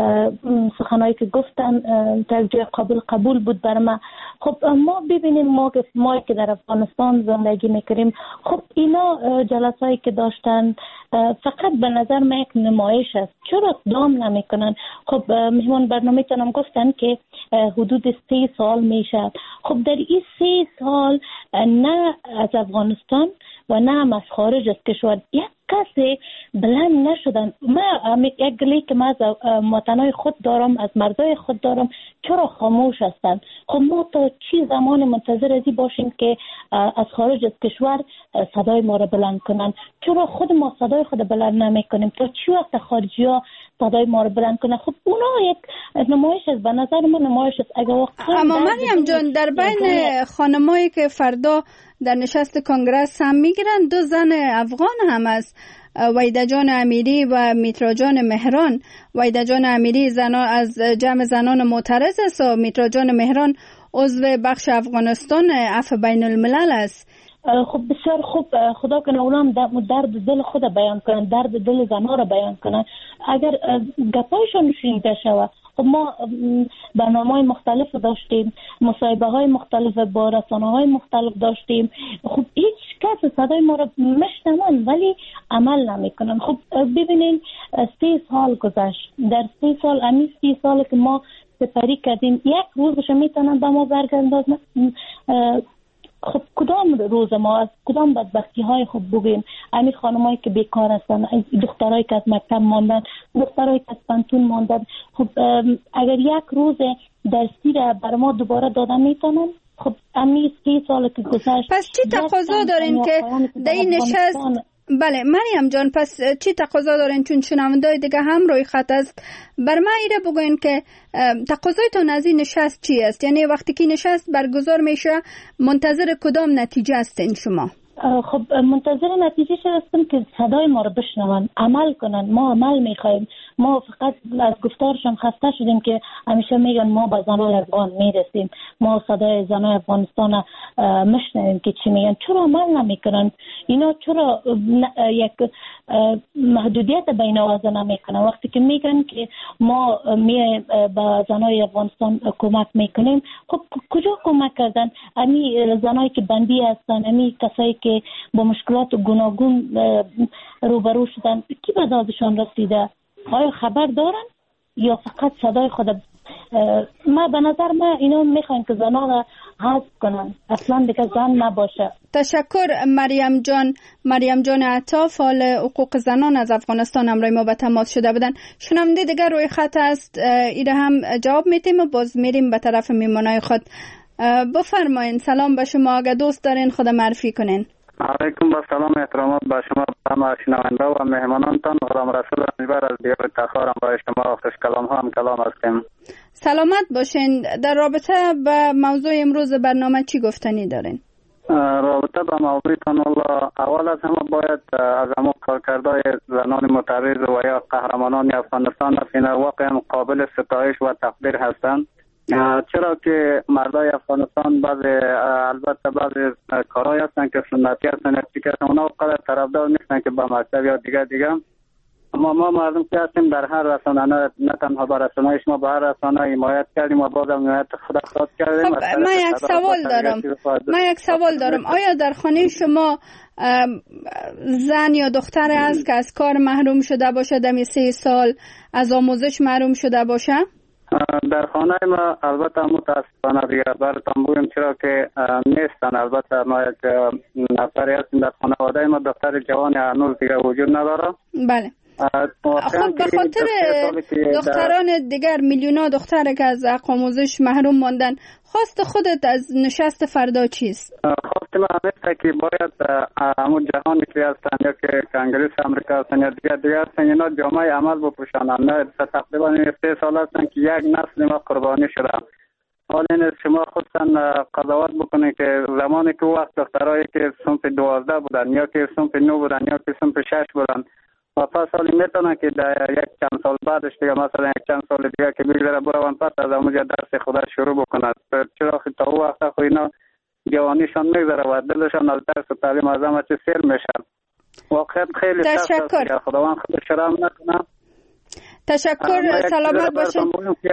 سخنایی که گفتن توجیه قبول بود بر ما. خب ما ببینیم ما که در افغانستان زندگی میکنیم، خب اینا جلسایی که داشتن فقط به نظر من یک نمایش است. چرا اقدام نمیکنن؟ خب مهمان برنامه تانم گفتن که حدود 3 سال میشه. خب در این 3 سال نه از افغانستان و نه هم از خارج از کشور یک کسی بلند نشدن. من یک گلی که من از وطنای خود دارم، از مردای خود دارم، چرا خاموش هستن؟ خب ما تا چی زمان منتظر ازی باشیم که از خارج از کشور صدای ما را بلند کنن؟ چرا خود ما صدای خود بلند نمی کنیم؟ تا چی وقت خارجی ها صدای ما را بلند کنن؟ خب اونا یک نمایش است، به نظر من نمایش است. اما مریم جان، در بین خانمایی که فردا در نشست کنگره هم میگیرن 2 زن افغان هم است، وحیده جان امیری و میترا جان مهران. وحیده جان امیری از جمع زنان معترض است و میترا جان مهران عضو بخش افغانستان عفو بین الملل است. خب بسیار خوب، خدا کنه اونم درد دل خود بیان کنن، درد دل زنها را بیان کنن. اگر گپایشان شنیده شود. خب ما برنامه‌های مختلف داشتیم، مصاحبه های مختلف با رسانه های مختلف داشتیم. خب هیچ کس صدای ما را میشنون ولی عمل نمیکنن. خب ببینین 3 سال گذشت. در 3 سال امی 3 سال که ما سپری کردیم، یک روزش میتونن به ما برگردن؟ خب کدام روز ما از کدام بدبختی های خود بگیم؟ همین خانمایی که بیکار هستن، دخترایی که از مکتب ماندن، دخترایی که از پانتون ماندن، خب اگر یک روز درسی را بر ما دوباره دادن میتونن؟ خب همین 3 سال که گذشت. پس چی تقاضا دارین که در این نشست؟ بله مریم جان، پس چی تقاضا دارین؟ چون شنوندای دیگه هم روی خط است، بر من ایره بگوین که تقاضایتون از این نشست چی است؟ یعنی وقتی که نشست برگزار میشه منتظر کدام نتیجه هستین شما؟ خب منتظر نتیجه هستیم که صدای ما رو بشنون، عمل کنن. ما عمل میخوایم. ما فقط از گفتارشان خسته شدیم که همیشه میگن ما به زنان افغان میرسیم، ما صدای زنان افغانستان مشنویم که چی میگن. چرا عمل نمیکنن؟ اینا چرا یک محدودیت بین آواز نمیکنن؟ وقتی که میگن که ما به زنای افغانستان کمک میکنیم، خب کجا کمک کردن؟ امی زنایی که بندی هستن، امی کسایی که با مشکلات گوناگون روبرو شدن، کی به دادشان رسیده؟ آیا خبر دارن یا فقط صدای خود؟ ما به نظر من اینا میخوان که زنان را حذف کنن، اصلا دیگه زن نباشه. تشکر مریم جان عطا، فعال حقوق زنان از افغانستان امروز ما به تماس شده بودن. شنونده دیگر روی خط است، ایره هم جواب میدیم و باز میریم به طرف میمانای خود. بفرمایین. سلام به شما، اگه دوست دارین خود معرفی کنین. علیکم با سلام احترامات به شما تمام شنونده و مهمانانتان. غلام رسول امیدوار از دیار تخارم با شما خوش کلام ها هم کلام هستیم. سلامت باشین. در رابطه با موضوع امروز برنامه چی گفتنی دارین؟ رابطه با موضوعتان اول از همه باید از همه کارکردهای زنان معترض و یا قهرمانان افغانستان است. اینا واقعا قابل ستایش و تقدیر هستند. چرا که مردای افغانستان البته بعضی کارهای هستن که سنتی هستن، که اونا قدر طرفدار نیستن که با مکتب یا دیگه اما ما مردم که هستیم در هر رسانه، نه تنها با رسانه شما، با هر رسانه حمایت کردیم و بازم حمایت خود خواهد کردیم. خب من یک سوال دارم. آیا در خانه شما زن یا دختر است که از کار محروم شده باشه، دمی 3 سال از آموزش محروم شده باشه؟ در خانه ما البته متاسفانه دیگه براتون بگویم چرا که نیستن. البته ما یک نفری هستیم در خانواده ما، دختر جوان هنوز دیگه وجود نداره. بله. خب به خاطر دختران دیگر میلیونا دختر که از حق آموزش محروم ماندن، خواست خودت از نشست فردا چیست؟ خواست من همیشه که باید همون جهانی که هستن یا که کنگرس امریکا هستن یا دیگر هستن اینا جامعه عمل بپوشانن. نه تقریبا 3 سال هستن که یک نسل ما قربانی شدن. حال این شما خودتان قضاوت بکنید که زمانی که وقت دخترایی که صنف 12 بودن یا که صنف 9 بودن یا که صنف 6 بودن و پس حالی میتونن که در یک چند سال بعدش دیگه مثلا یک چند سال دیگه که بگذره برون پس از همونجا درس خودش شروع بکنند. چرا که تا او وقت خو اینا جوانیشان میگذره و دلشان از درس و تعلیم از همه چی سیر میشن. واقعیت خیلی سخت است که خداوند خودش رحم نکنه. تشکر، سلامت باشید.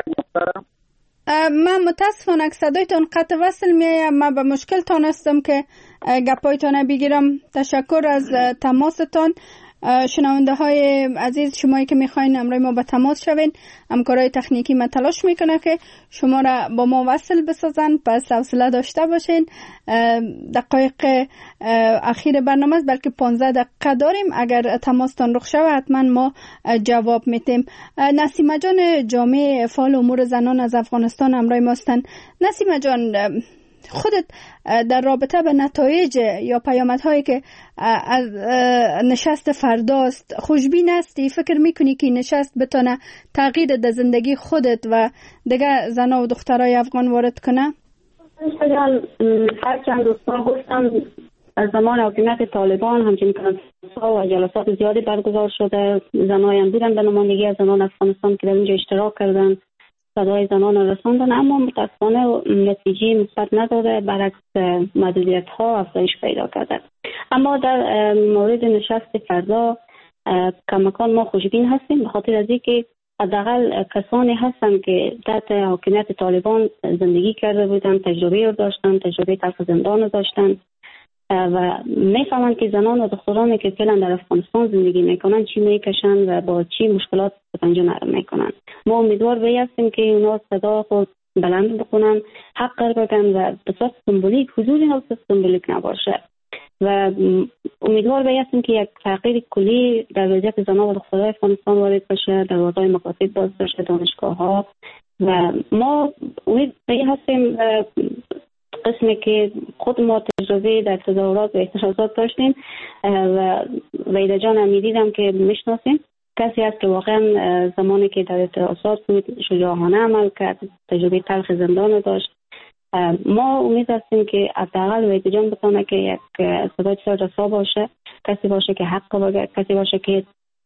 من متاسفانه که صدایتان قطع وصل میایم. من به مشکل تانستم که گپایتان بگیرم. تشکر از تماستان. شنونده های عزیز، شمایی که میخواین امروز ما به تماس شوین، همکارای تکنیکی ما تلاش میکنه که شما را با ما وصل بسازن، پس حوصله داشته باشین. دقایق اخیر برنامه است، بلکه 15 دقیقه داریم. اگر تماستان رخ شود حتما ما جواب میتیم. نسیمه جان جامعه فعال امور زنان از افغانستان امروز ما هستن. نسیمه جان، خودت در رابطه به نتایج یا پیامدهایی که از نشست فرداست خوشبین هستی؟ فکر میکنی که نشست بتونه تغییر در زندگی خودت و دیگه زنها و دخترای افغان وارد کنه؟ هر چند دوستان گفتم از زمان حکومت طالبان همچنین کنفرانس‌ها و جلسات زیادی برگزار شده. زنایی هم بودن به نمایندگی از زنان افغانستان که در اینجا اشتراک کردن، صدای زنان را رساندن، اما متاسفانه نتیجه مثبت نداره، برعکس محدودیت ها افزایش پیدا کرده. اما در مورد نشست فردا کماکان ما خوشبین هستیم، به خاطر از اینکه حداقل کسانی هستن که تحت حکومت طالبان زندگی کرده بودن، تجربه رو داشتن، تجربه تلخ زندان رو داشتن و میفهمند که زنان و دخترانی که فعلا در افغانستان زندگی میکنن چی میکشن و با چی مشکلات پنجه نرم میکنن. ما امیدوار هستیم که اونا صدا خود بلند بکنن، حق بگن و به صورت سمبولیک، حضور اینا به سمبولیک نباشه و امیدوار هستیم که یک تغییر کلی در وضعیت زنان و دخترای افغانستان وارد بشه، دروازه‌های مکاتب باز بشه، دانشگاه ها. و ما امید هستیم قسمی که خود ما تجربه در تظاهرات و اعتراضات داشتیم و ویدا جان هم میدیدم که میشناسیم، کسی هست که واقعا زمانی که در اعتراضات بود شجاعانه عمل کرد، تجربه تلخ زندان داشت. ما امید هستیم که حداقل ویدا جان بتونه که یک صدای رسا باشه، کسی باشه که حق بگه، کسی باشه که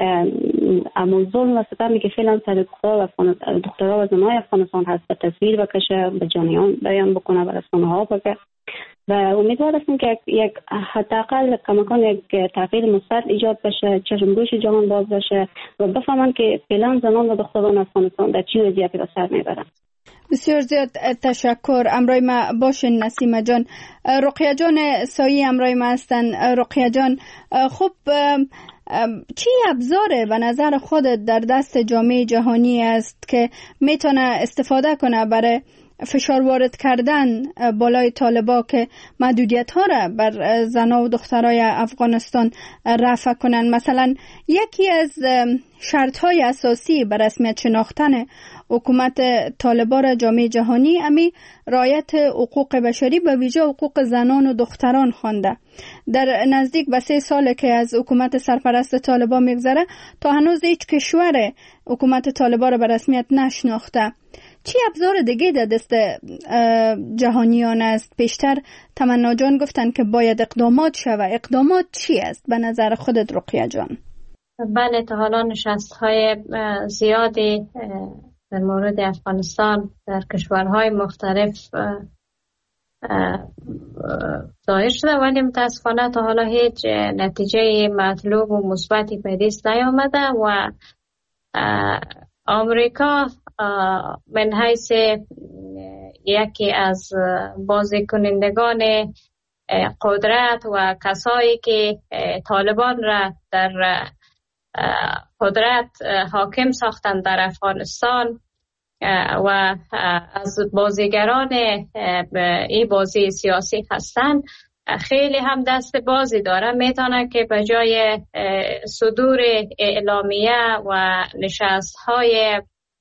اما ظلم و ستمی که فعلا سر دخترها و زنای افغانستان هست به تصویر بکشه، به جانیان بیان بکنه، به رسانه ها بگه و امیدوار هستیم که یک حداقل کماکان یک تغییر مثبت ایجاد بشه، چشم گوش جهان باز بشه و بفهمن که فعلا زنان و دختران افغانستان در چی وضعیتی را سر میبرن. بسیار زیاد تشکر. امروی ما باشین نسیمه جان. رقیه جان سایی امروی ما هستن. رقیه جان، خب چی ابزاره به نظر خودت در دست جامعه جهانی است که میتونه استفاده کنه برای فشار وارد کردن بالای طالبا که محدودیت ها را بر زنها و دخترای افغانستان رفع کنن؟ مثلا یکی از شرط های اساسی بر رسمیت شناختن حکومت طالبا را جامعه جهانی امی رعایت حقوق بشری به ویژه حقوق زنان و دختران خوانده. در نزدیک به 3 ساله که از حکومت سرپرست طالبا میگذره تا هنوز هیچ کشور حکومت طالبا را به رسمیت نشناخته. چی ابزار دیگه در دست جهانیان است؟ پیشتر تمنا جان گفتن که باید اقدامات شود. اقدامات چی است به نظر خودت رقیه جان؟ بله، تا حالا نشست‌های زیادی در مورد افغانستان در کشورهای مختلف ظاهر شده، ولی متاسفانه تا حالا هیچ نتیجه مطلوب و مثبتی به دست نیامده و آمریکا من حیث یکی از بازیکنندگان قدرت و کسایی که طالبان را در قدرت حاکم ساختن در افغانستان و از بازیگران این بازی سیاسی هستند، خیلی هم دست بازی داره، میتونه که به جای صدور اعلامیه و نشست های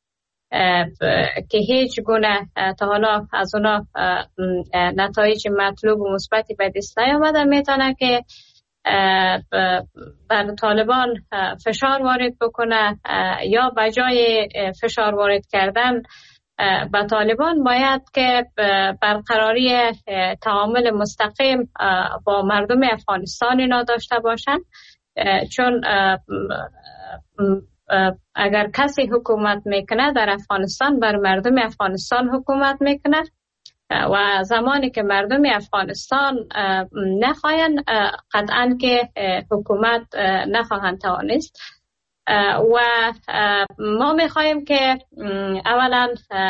که هیچ گونه تا حالا از اونا نتایج مطلوب و مثبتی به دست نیامده، میتونه که بر طالبان فشار وارد بکنه، یا به جای فشار وارد کردن به طالبان باید که برقراری تعامل مستقیم با مردم افغانستان اینا داشته باشن، چون اگر کسی حکومت میکنه در افغانستان بر مردم افغانستان حکومت میکنه و زمانی که مردم افغانستان نخواهند قطعا که حکومت نخواهند توانست. و ما میخواهیم که اولا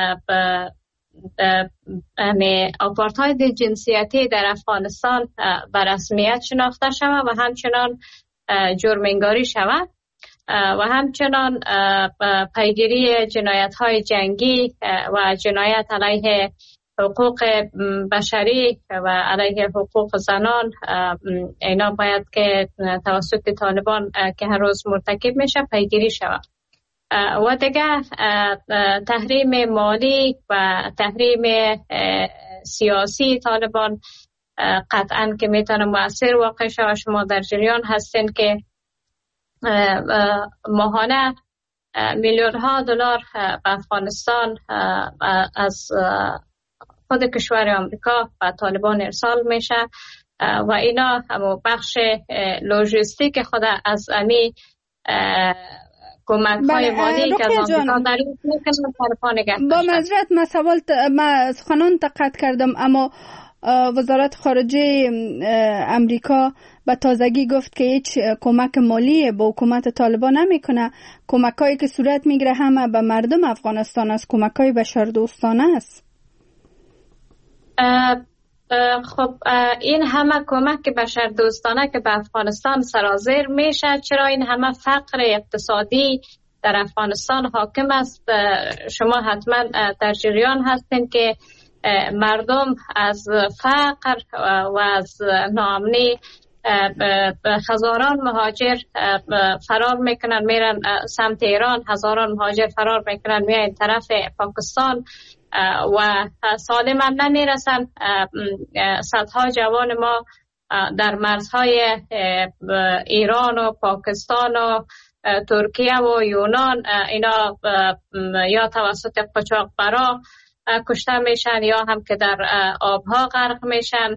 آپارتاید جنسیتی در افغانستان به رسمیت شناخته شود و همچنان جرم‌انگاری شود و همچنان پیگیری جنایت های جنگی و جنایت علیه حقوق بشری و علیه حقوق زنان اینا باید که توسط طالبان که هر روز مرتکب میشه پیگیری شود. و دیگه تحریم مالی و تحریم سیاسی طالبان قطعا که میتونه مؤثر واقع شود. شما در جریان هستین که ماهانه میلیون ها دلار به افغانستان از خود کشور آمریکا و طالبان ارسال میشه و اینا همو بخش لوجستیک خود از امی کمک های مالی که از آمریکا داریم میکنن. با معذرت من سخنان قطع کردم، اما وزارت خارجه امریکا به تازگی گفت که هیچ کمک مالی به حکومت طالبان نمیکنه. کمکایی که صورت میگیره همه به مردم افغانستان است، کمکای بشردوستانه است. خب این همه کمک بشردوستانه که به افغانستان سرازیر میشه، چرا این همه فقر اقتصادی در افغانستان حاکم است؟ شما حتما در جریان هستین که مردم از فقر و از ناامنی هزاران مهاجر فرار میکنن میرن سمت ایران، هزاران مهاجر فرار میکنن میرن طرف پاکستان و سالم هم نمیرسن. صدها جوان ما در مرزهای ایران و پاکستان و ترکیه و یونان اینا یا توسط قاچاقبرا کشته میشن یا هم که در آبها غرق میشن.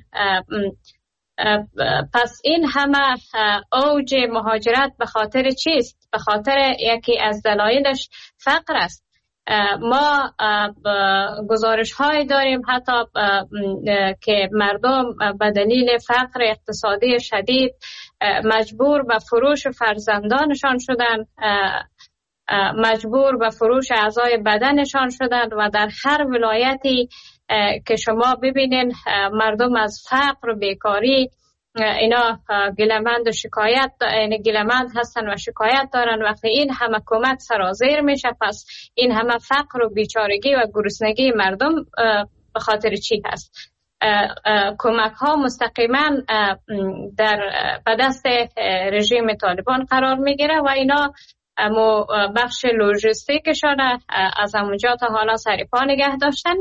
پس این همه اوج مهاجرت به خاطر چیست؟ به خاطر یکی از دلایلش فقر است. ما گزارش های داریم حتی که مردم به دلیل فقر اقتصادی شدید مجبور به فروش فرزندانشان شدن، مجبور به فروش اعضای بدنشان شدند و در هر ولایتی که شما ببینین مردم از فقر و بیکاری اینا گلمند و شکایت گلمند هستن و شکایت دارن. وقتی این همه کمک سرازیر میشه، پس این همه فقر و بیچارگی و گرسنگی مردم به خاطر چی هست؟ کمک ها مستقیما به دست رژیم طالبان قرار میگیره و اینا بخش لوجستیکشان از همونجا تا حالا سریپا نگه داشتن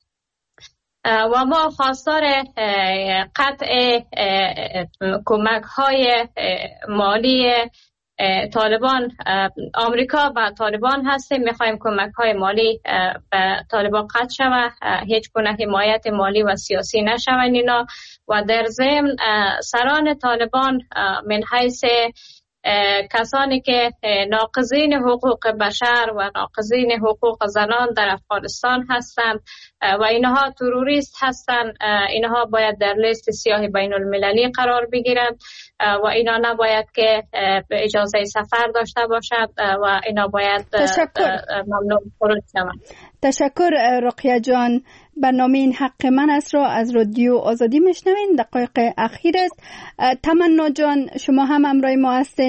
و ما خواستار قطع کمک های مالی طالبان آمریکا به طالبان هستیم. میخوایم کمک های مالی به طالبان قطع شود، هیچ گونه حمایت مالی و سیاسی نشود اینا. و در ضمن سران طالبان من حیث کسانی که ناقضین حقوق بشر و ناقضین حقوق زنان در افغانستان هستند و اینها تروریست هستند، اینها باید در لیست سیاه بین المللی قرار بگیرند و اینا نباید که اجازه سفر داشته باشد و اینا باید ممنوع خروج شوند. تشکر رقیه جان. برنامه این حق من است را از رادیو آزادی میشنوین. دقایق اخیر است. تمنا جان شما هم همراه ما هستین.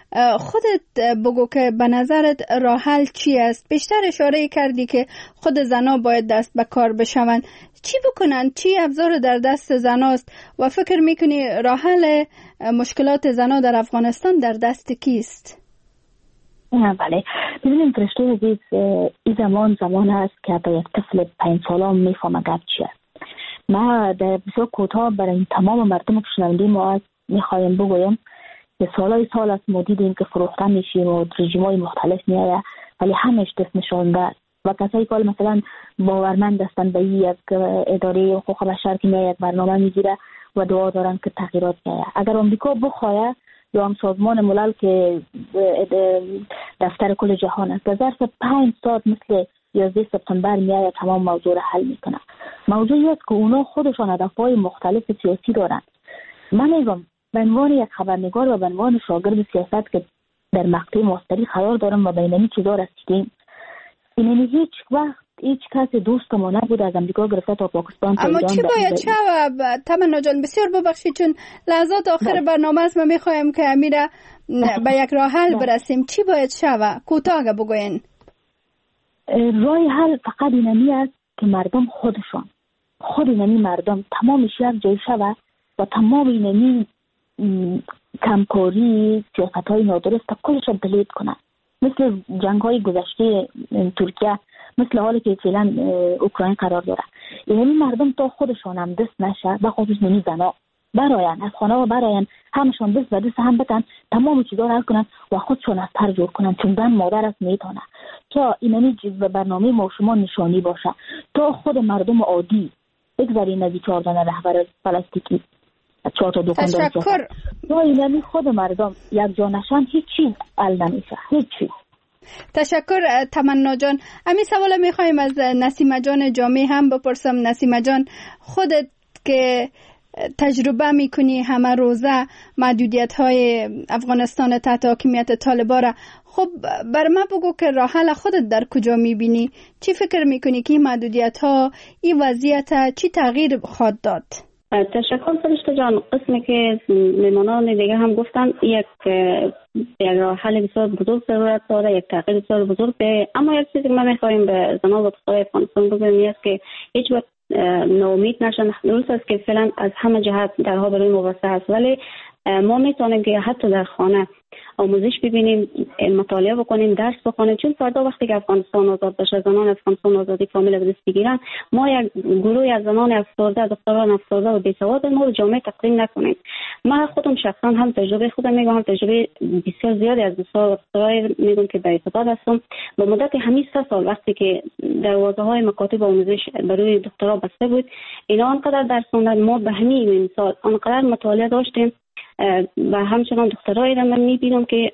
خودت بگو که به نظرت راه حل چی است؟ بیشتر اشاره کردی که خود زنا باید دست به کار بشوند. چی بکنن؟ چی ابزار در دست زناست و فکر میکنی راه حل مشکلات زنا در افغانستان در دست کیست؟ بله، ببینیم فرشته عزیز، این زمان است که به یک طفل 5 ساله میفهمه گپ چیه. ما در بسیار کوتاه برای تمام مردم شنونده ما میخوایم بگویم که سال است ما دیدیم که فروخته میشیم و رژیم‌های مختلف میآید، ولی همش دست نشانده است و کسایی که مثلا باورمند هستند به یک اداره حقوق بشر که میآید برنامه میگیره و دعا دارن که تغییرات بیاید. اگر آمریکا بخواهد یا هم سازمان ملل که دفتر کل جهان است، در ظرف 5 ساعت مثل 11 سپتامبر میآید تمام موضوع را حل میکنه. موضوعی است که اونا خودشان هدفهای مختلف سیاسی دارند. من میگم به عنوان یک خبرنگار و به عنوان شاگرد سیاست که در مقطع ماستری قرار دارم و بین این چیزا رسیدیم، اینمی هیچ وقت هیچ کس دوست ما نبود از امریکا گرفته تا پاکستان. اما چی باید شود؟ تمنا جان بسیار ببخشید چون لحظات آخر برنامه است، ما میخوایم که امیره به یک راه حل برسیم. چی باید شود؟ کوتاه بگوین. راه حل فقط اینمی است که مردم خود اینمی مردم تمامش یک جای شود و تمام اینمی کمکاری سیاست‌های نادرست کلش را دلیل کنند، مثل جنگ‌های گذشته ترکیه، مثل حالی که فعلا اوکراین قرار داره. اینمی مردم تا خودشان هم دست نشه، به خصوص نمی زنا براین از خانه و براین همشان دست به دست هم بتن، تمام چیزا را حل کنن و خودشان از تر جور کنن، چون زن مادر است میتونه. تا اینمی جزء برنامه ما شما نشانی باشه، تا خود مردم عادی بگذارین از 14 رهبر پلاستیکی 4 تا دکاندار تشکر. تا اینمی خود مردم یک جا نشن هیچ چیز حل نمیشه، هیچ چیز. تشکر تمنا جان. همین سوال میخوایم از نسیمه جان جامع هم بپرسم. نسیمه جان، خودت که تجربه میکنی همه روزه محدودیت های افغانستان تحت حاکمیت طالبان را، خب بر ما بگو که راه حل خودت در کجا میبینی؟ چی فکر میکنی که این محدودیت ها، این وضعیت چی تغییر خواهد داد؟ تشکر فرشته جان. قسمی که میمانان دیگه هم گفتن یک راه حل بسیار بزرگ ضرورت داره، یک تغییر بسیار بزرگ به. اما یک چیزی که ما میخوایم به زنان و دخترای افغانستان بگوییم است که هیچ وقت ناامید نشن. درست است که فعلا از همه جهت درها برای موثق است، ولی ما میتونیم که حتی در خانه آموزش ببینیم، مطالعه بکنیم، درس بخونیم، چون فردا وقتی که افغانستان آزاد بشه، زنان افغانستان آزادی کامل به دست بگیرن، ما یک گروه از زنان افسرده، دختران افسرده و بیسواد ما رو جامعه تقدیم نکنیم. من خودم شخصا هم تجربه خودم میگم، هم تجربه بسیار زیادی از دخترای میگم که در ارتباط هستم. به مدت همین 3 سال وقتی که دروازه‌های مکاتب آموزش برای دخترها بسته بود، اینا آنقدر درس خوندن، ما به همین مثال آنقدر مطالعه داشتیم و همچنان دخترایی را من میبینم که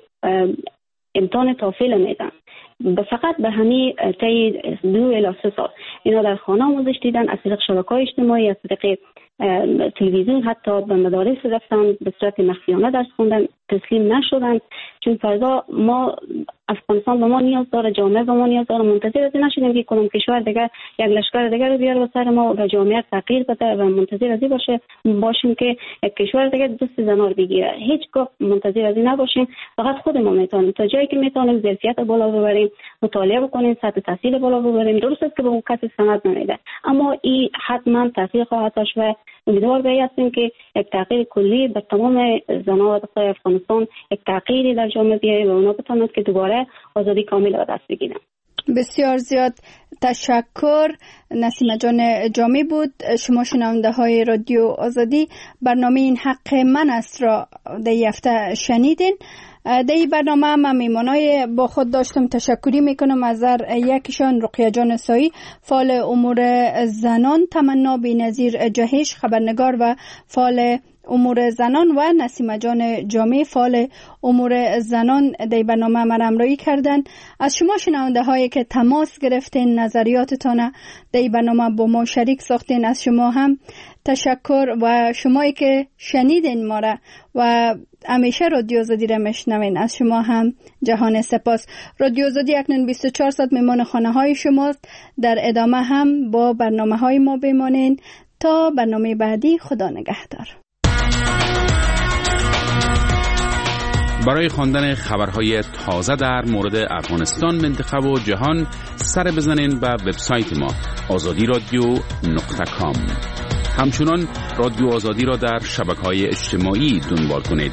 امتحان تافل میدن فقط به همین طی 2 الی 3 سال اینا در خانه آموزش دیدن، از طریق شبکه‌های اجتماعی، از طریق تلویزیون، حتی به مدارس رفتن، به صورت مخفیانه درس خوندن، تسلیم نشدن. چون فردا ما افغانستان به ما نیاز داره، جامعه به ما نیاز داره. منتظر از این نشدیم که کدام کشور دیگر یک لشکر دیگر رو بیاره و سر ما و جامعه تغییر بده و منتظر از این باشیم که یک کشور دیگر دست زنا رو بگیره. هیچگاه منتظر از این نباشیم. فقط خود ما میتونیم تا جایی که میتونیم ظرفیت بالا ببریم، مطالعه بکنیم، سطح تحصیل بالا ببریم. درست است که به اون کسی سند نمیده، اما این حتما تاثیر خواهد داشت و امیدوار به هستیم که یک تغییر کلی به تمام زنان و دختران افغانستان، یک تغییری در جامعه بیاره و اونا بتونند که دوباره آزادی کامل به دست بگیرن. بسیار زیاد تشکر. نسیمه جان جامی بود. شما شنونده های رادیو آزادی برنامه این حق من است را در هفته شنیدین. در این برنامه من میمانای با خود داشتم. تشکری میکنم از یکیشان رقیه جان سایی، فعال امور زنان، تمنا بی‌نظیر جهش، خبرنگار و فعال امور زنان، و نسیمه جان جامع، فعال امور زنان در برنامه ما همراهی کردن. از شما شنونده هایی که تماس گرفتین، نظریاتتان در برنامه با ما شریک ساختین، از شما هم تشکر. و شمایی که شنیدین ما را و همیشه رادیو آزادی را میشنوین، از شما هم جهان سپاس. رادیو آزادی اکنون 24 ساعت میمان خانه های شماست. در ادامه هم با برنامه های ما بمانین. تا برنامه بعدی، خدا نگهدار. برای خواندن خبرهای تازه در مورد افغانستان، منطقه و جهان سر بزنین به وبسایت ما azadi.radio.com. همچنان رادیو آزادی را در شبکه‌های اجتماعی دنبال کنید.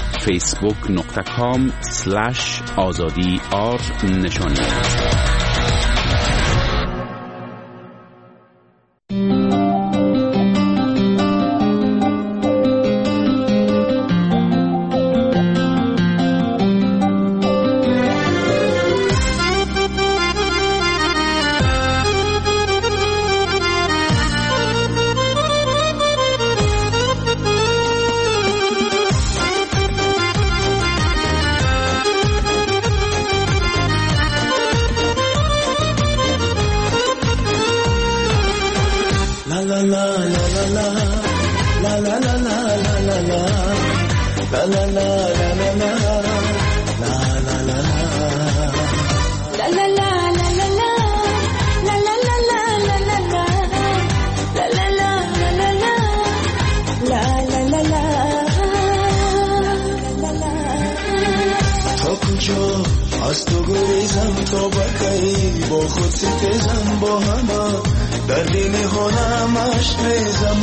facebook.com/azadi_r نشانی. از تو گریزم تا بکی با خود ستیزم با همه در دین هنم عشق ریزم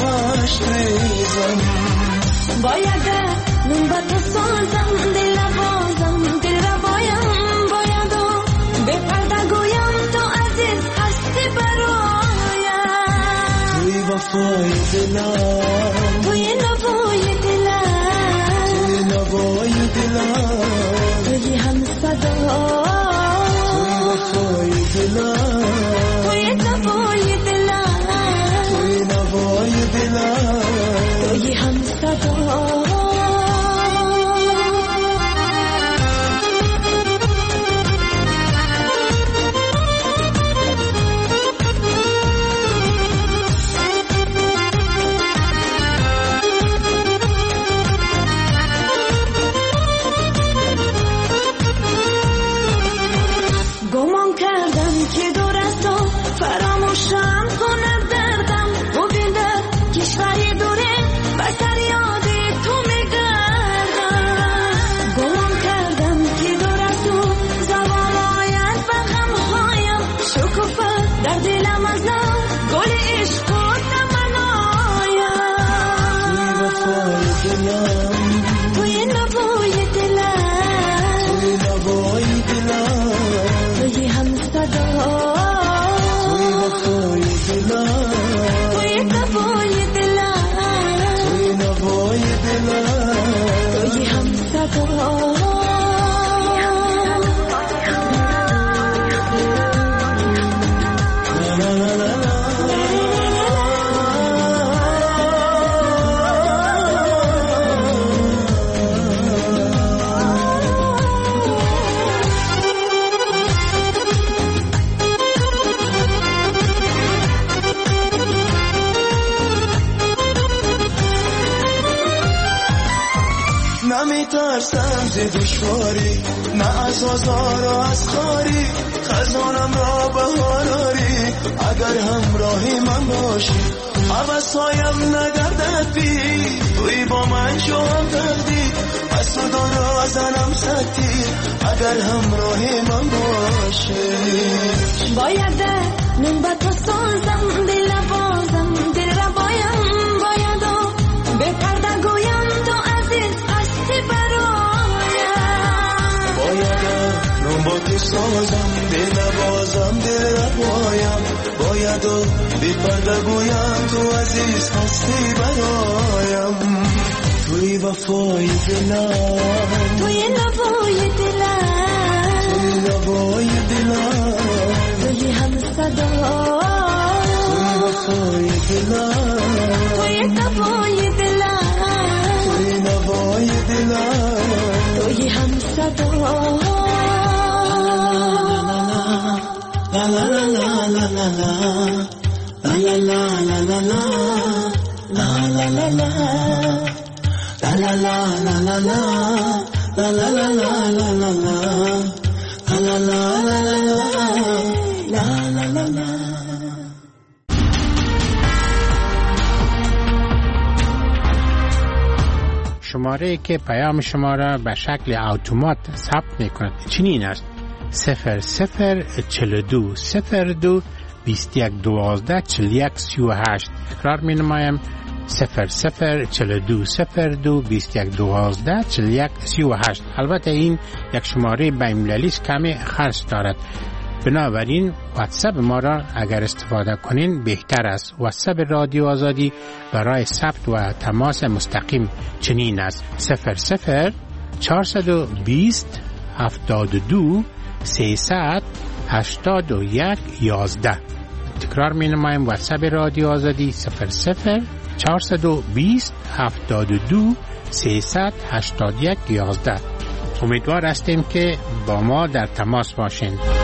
باید نون با تو سازم دل بازم دل روایم باید به پرده گویم تو عزیز هستی برایم توی وفای دلم توی نوای دلم توی نوای دلم توی هم صدا توی وفای دلم توی نوای دلم توی نوای دلم توی هم صدا نمیترسم ز دشواری، نه از آزار و از خاری، خزانم را بهاراری. اگر همراهی من باشی حوضهایم نگردد بی، توی با من شو هم دردی، از تو دور زنم سکتی. اگر همراهی من باشی باید من با تو سازم دل بازم دل را باید به پرده گویم تو عزیز هستی برایم. باید من با تو سازم دل بازم دل را باید به پرده گویم تو عزیز هستی برایم. توی وفای دلم توی نوای دلم توی نوای دلم توی هم صدا توی وفای دلم توی نوای دلم توی نوای دلم توی هم صدا. La la la la la la la la la la la la la la la la la La la la la la la la la la la la la la la la la la. شماره که پیام شما را به شکل اتومات ثبت میکند چنین است: 0042 02 21 12 41 38. تکرار می نمایم: 0042 02 21 12 41 38. البته این یک شماره بین‌المللی است، کمی خرج دارد، بنابراین واتساپ ما را اگر استفاده کنین بهتر است. واتساپ رادیو آزادی برای ثبت و تماس مستقیم چنین است: 00 420 72 300 81 11. تکرار می نمایم: واتساپ رادیو آزادی 00 420 72 381 11. امیدوار هستیم که با ما در تماس باشین.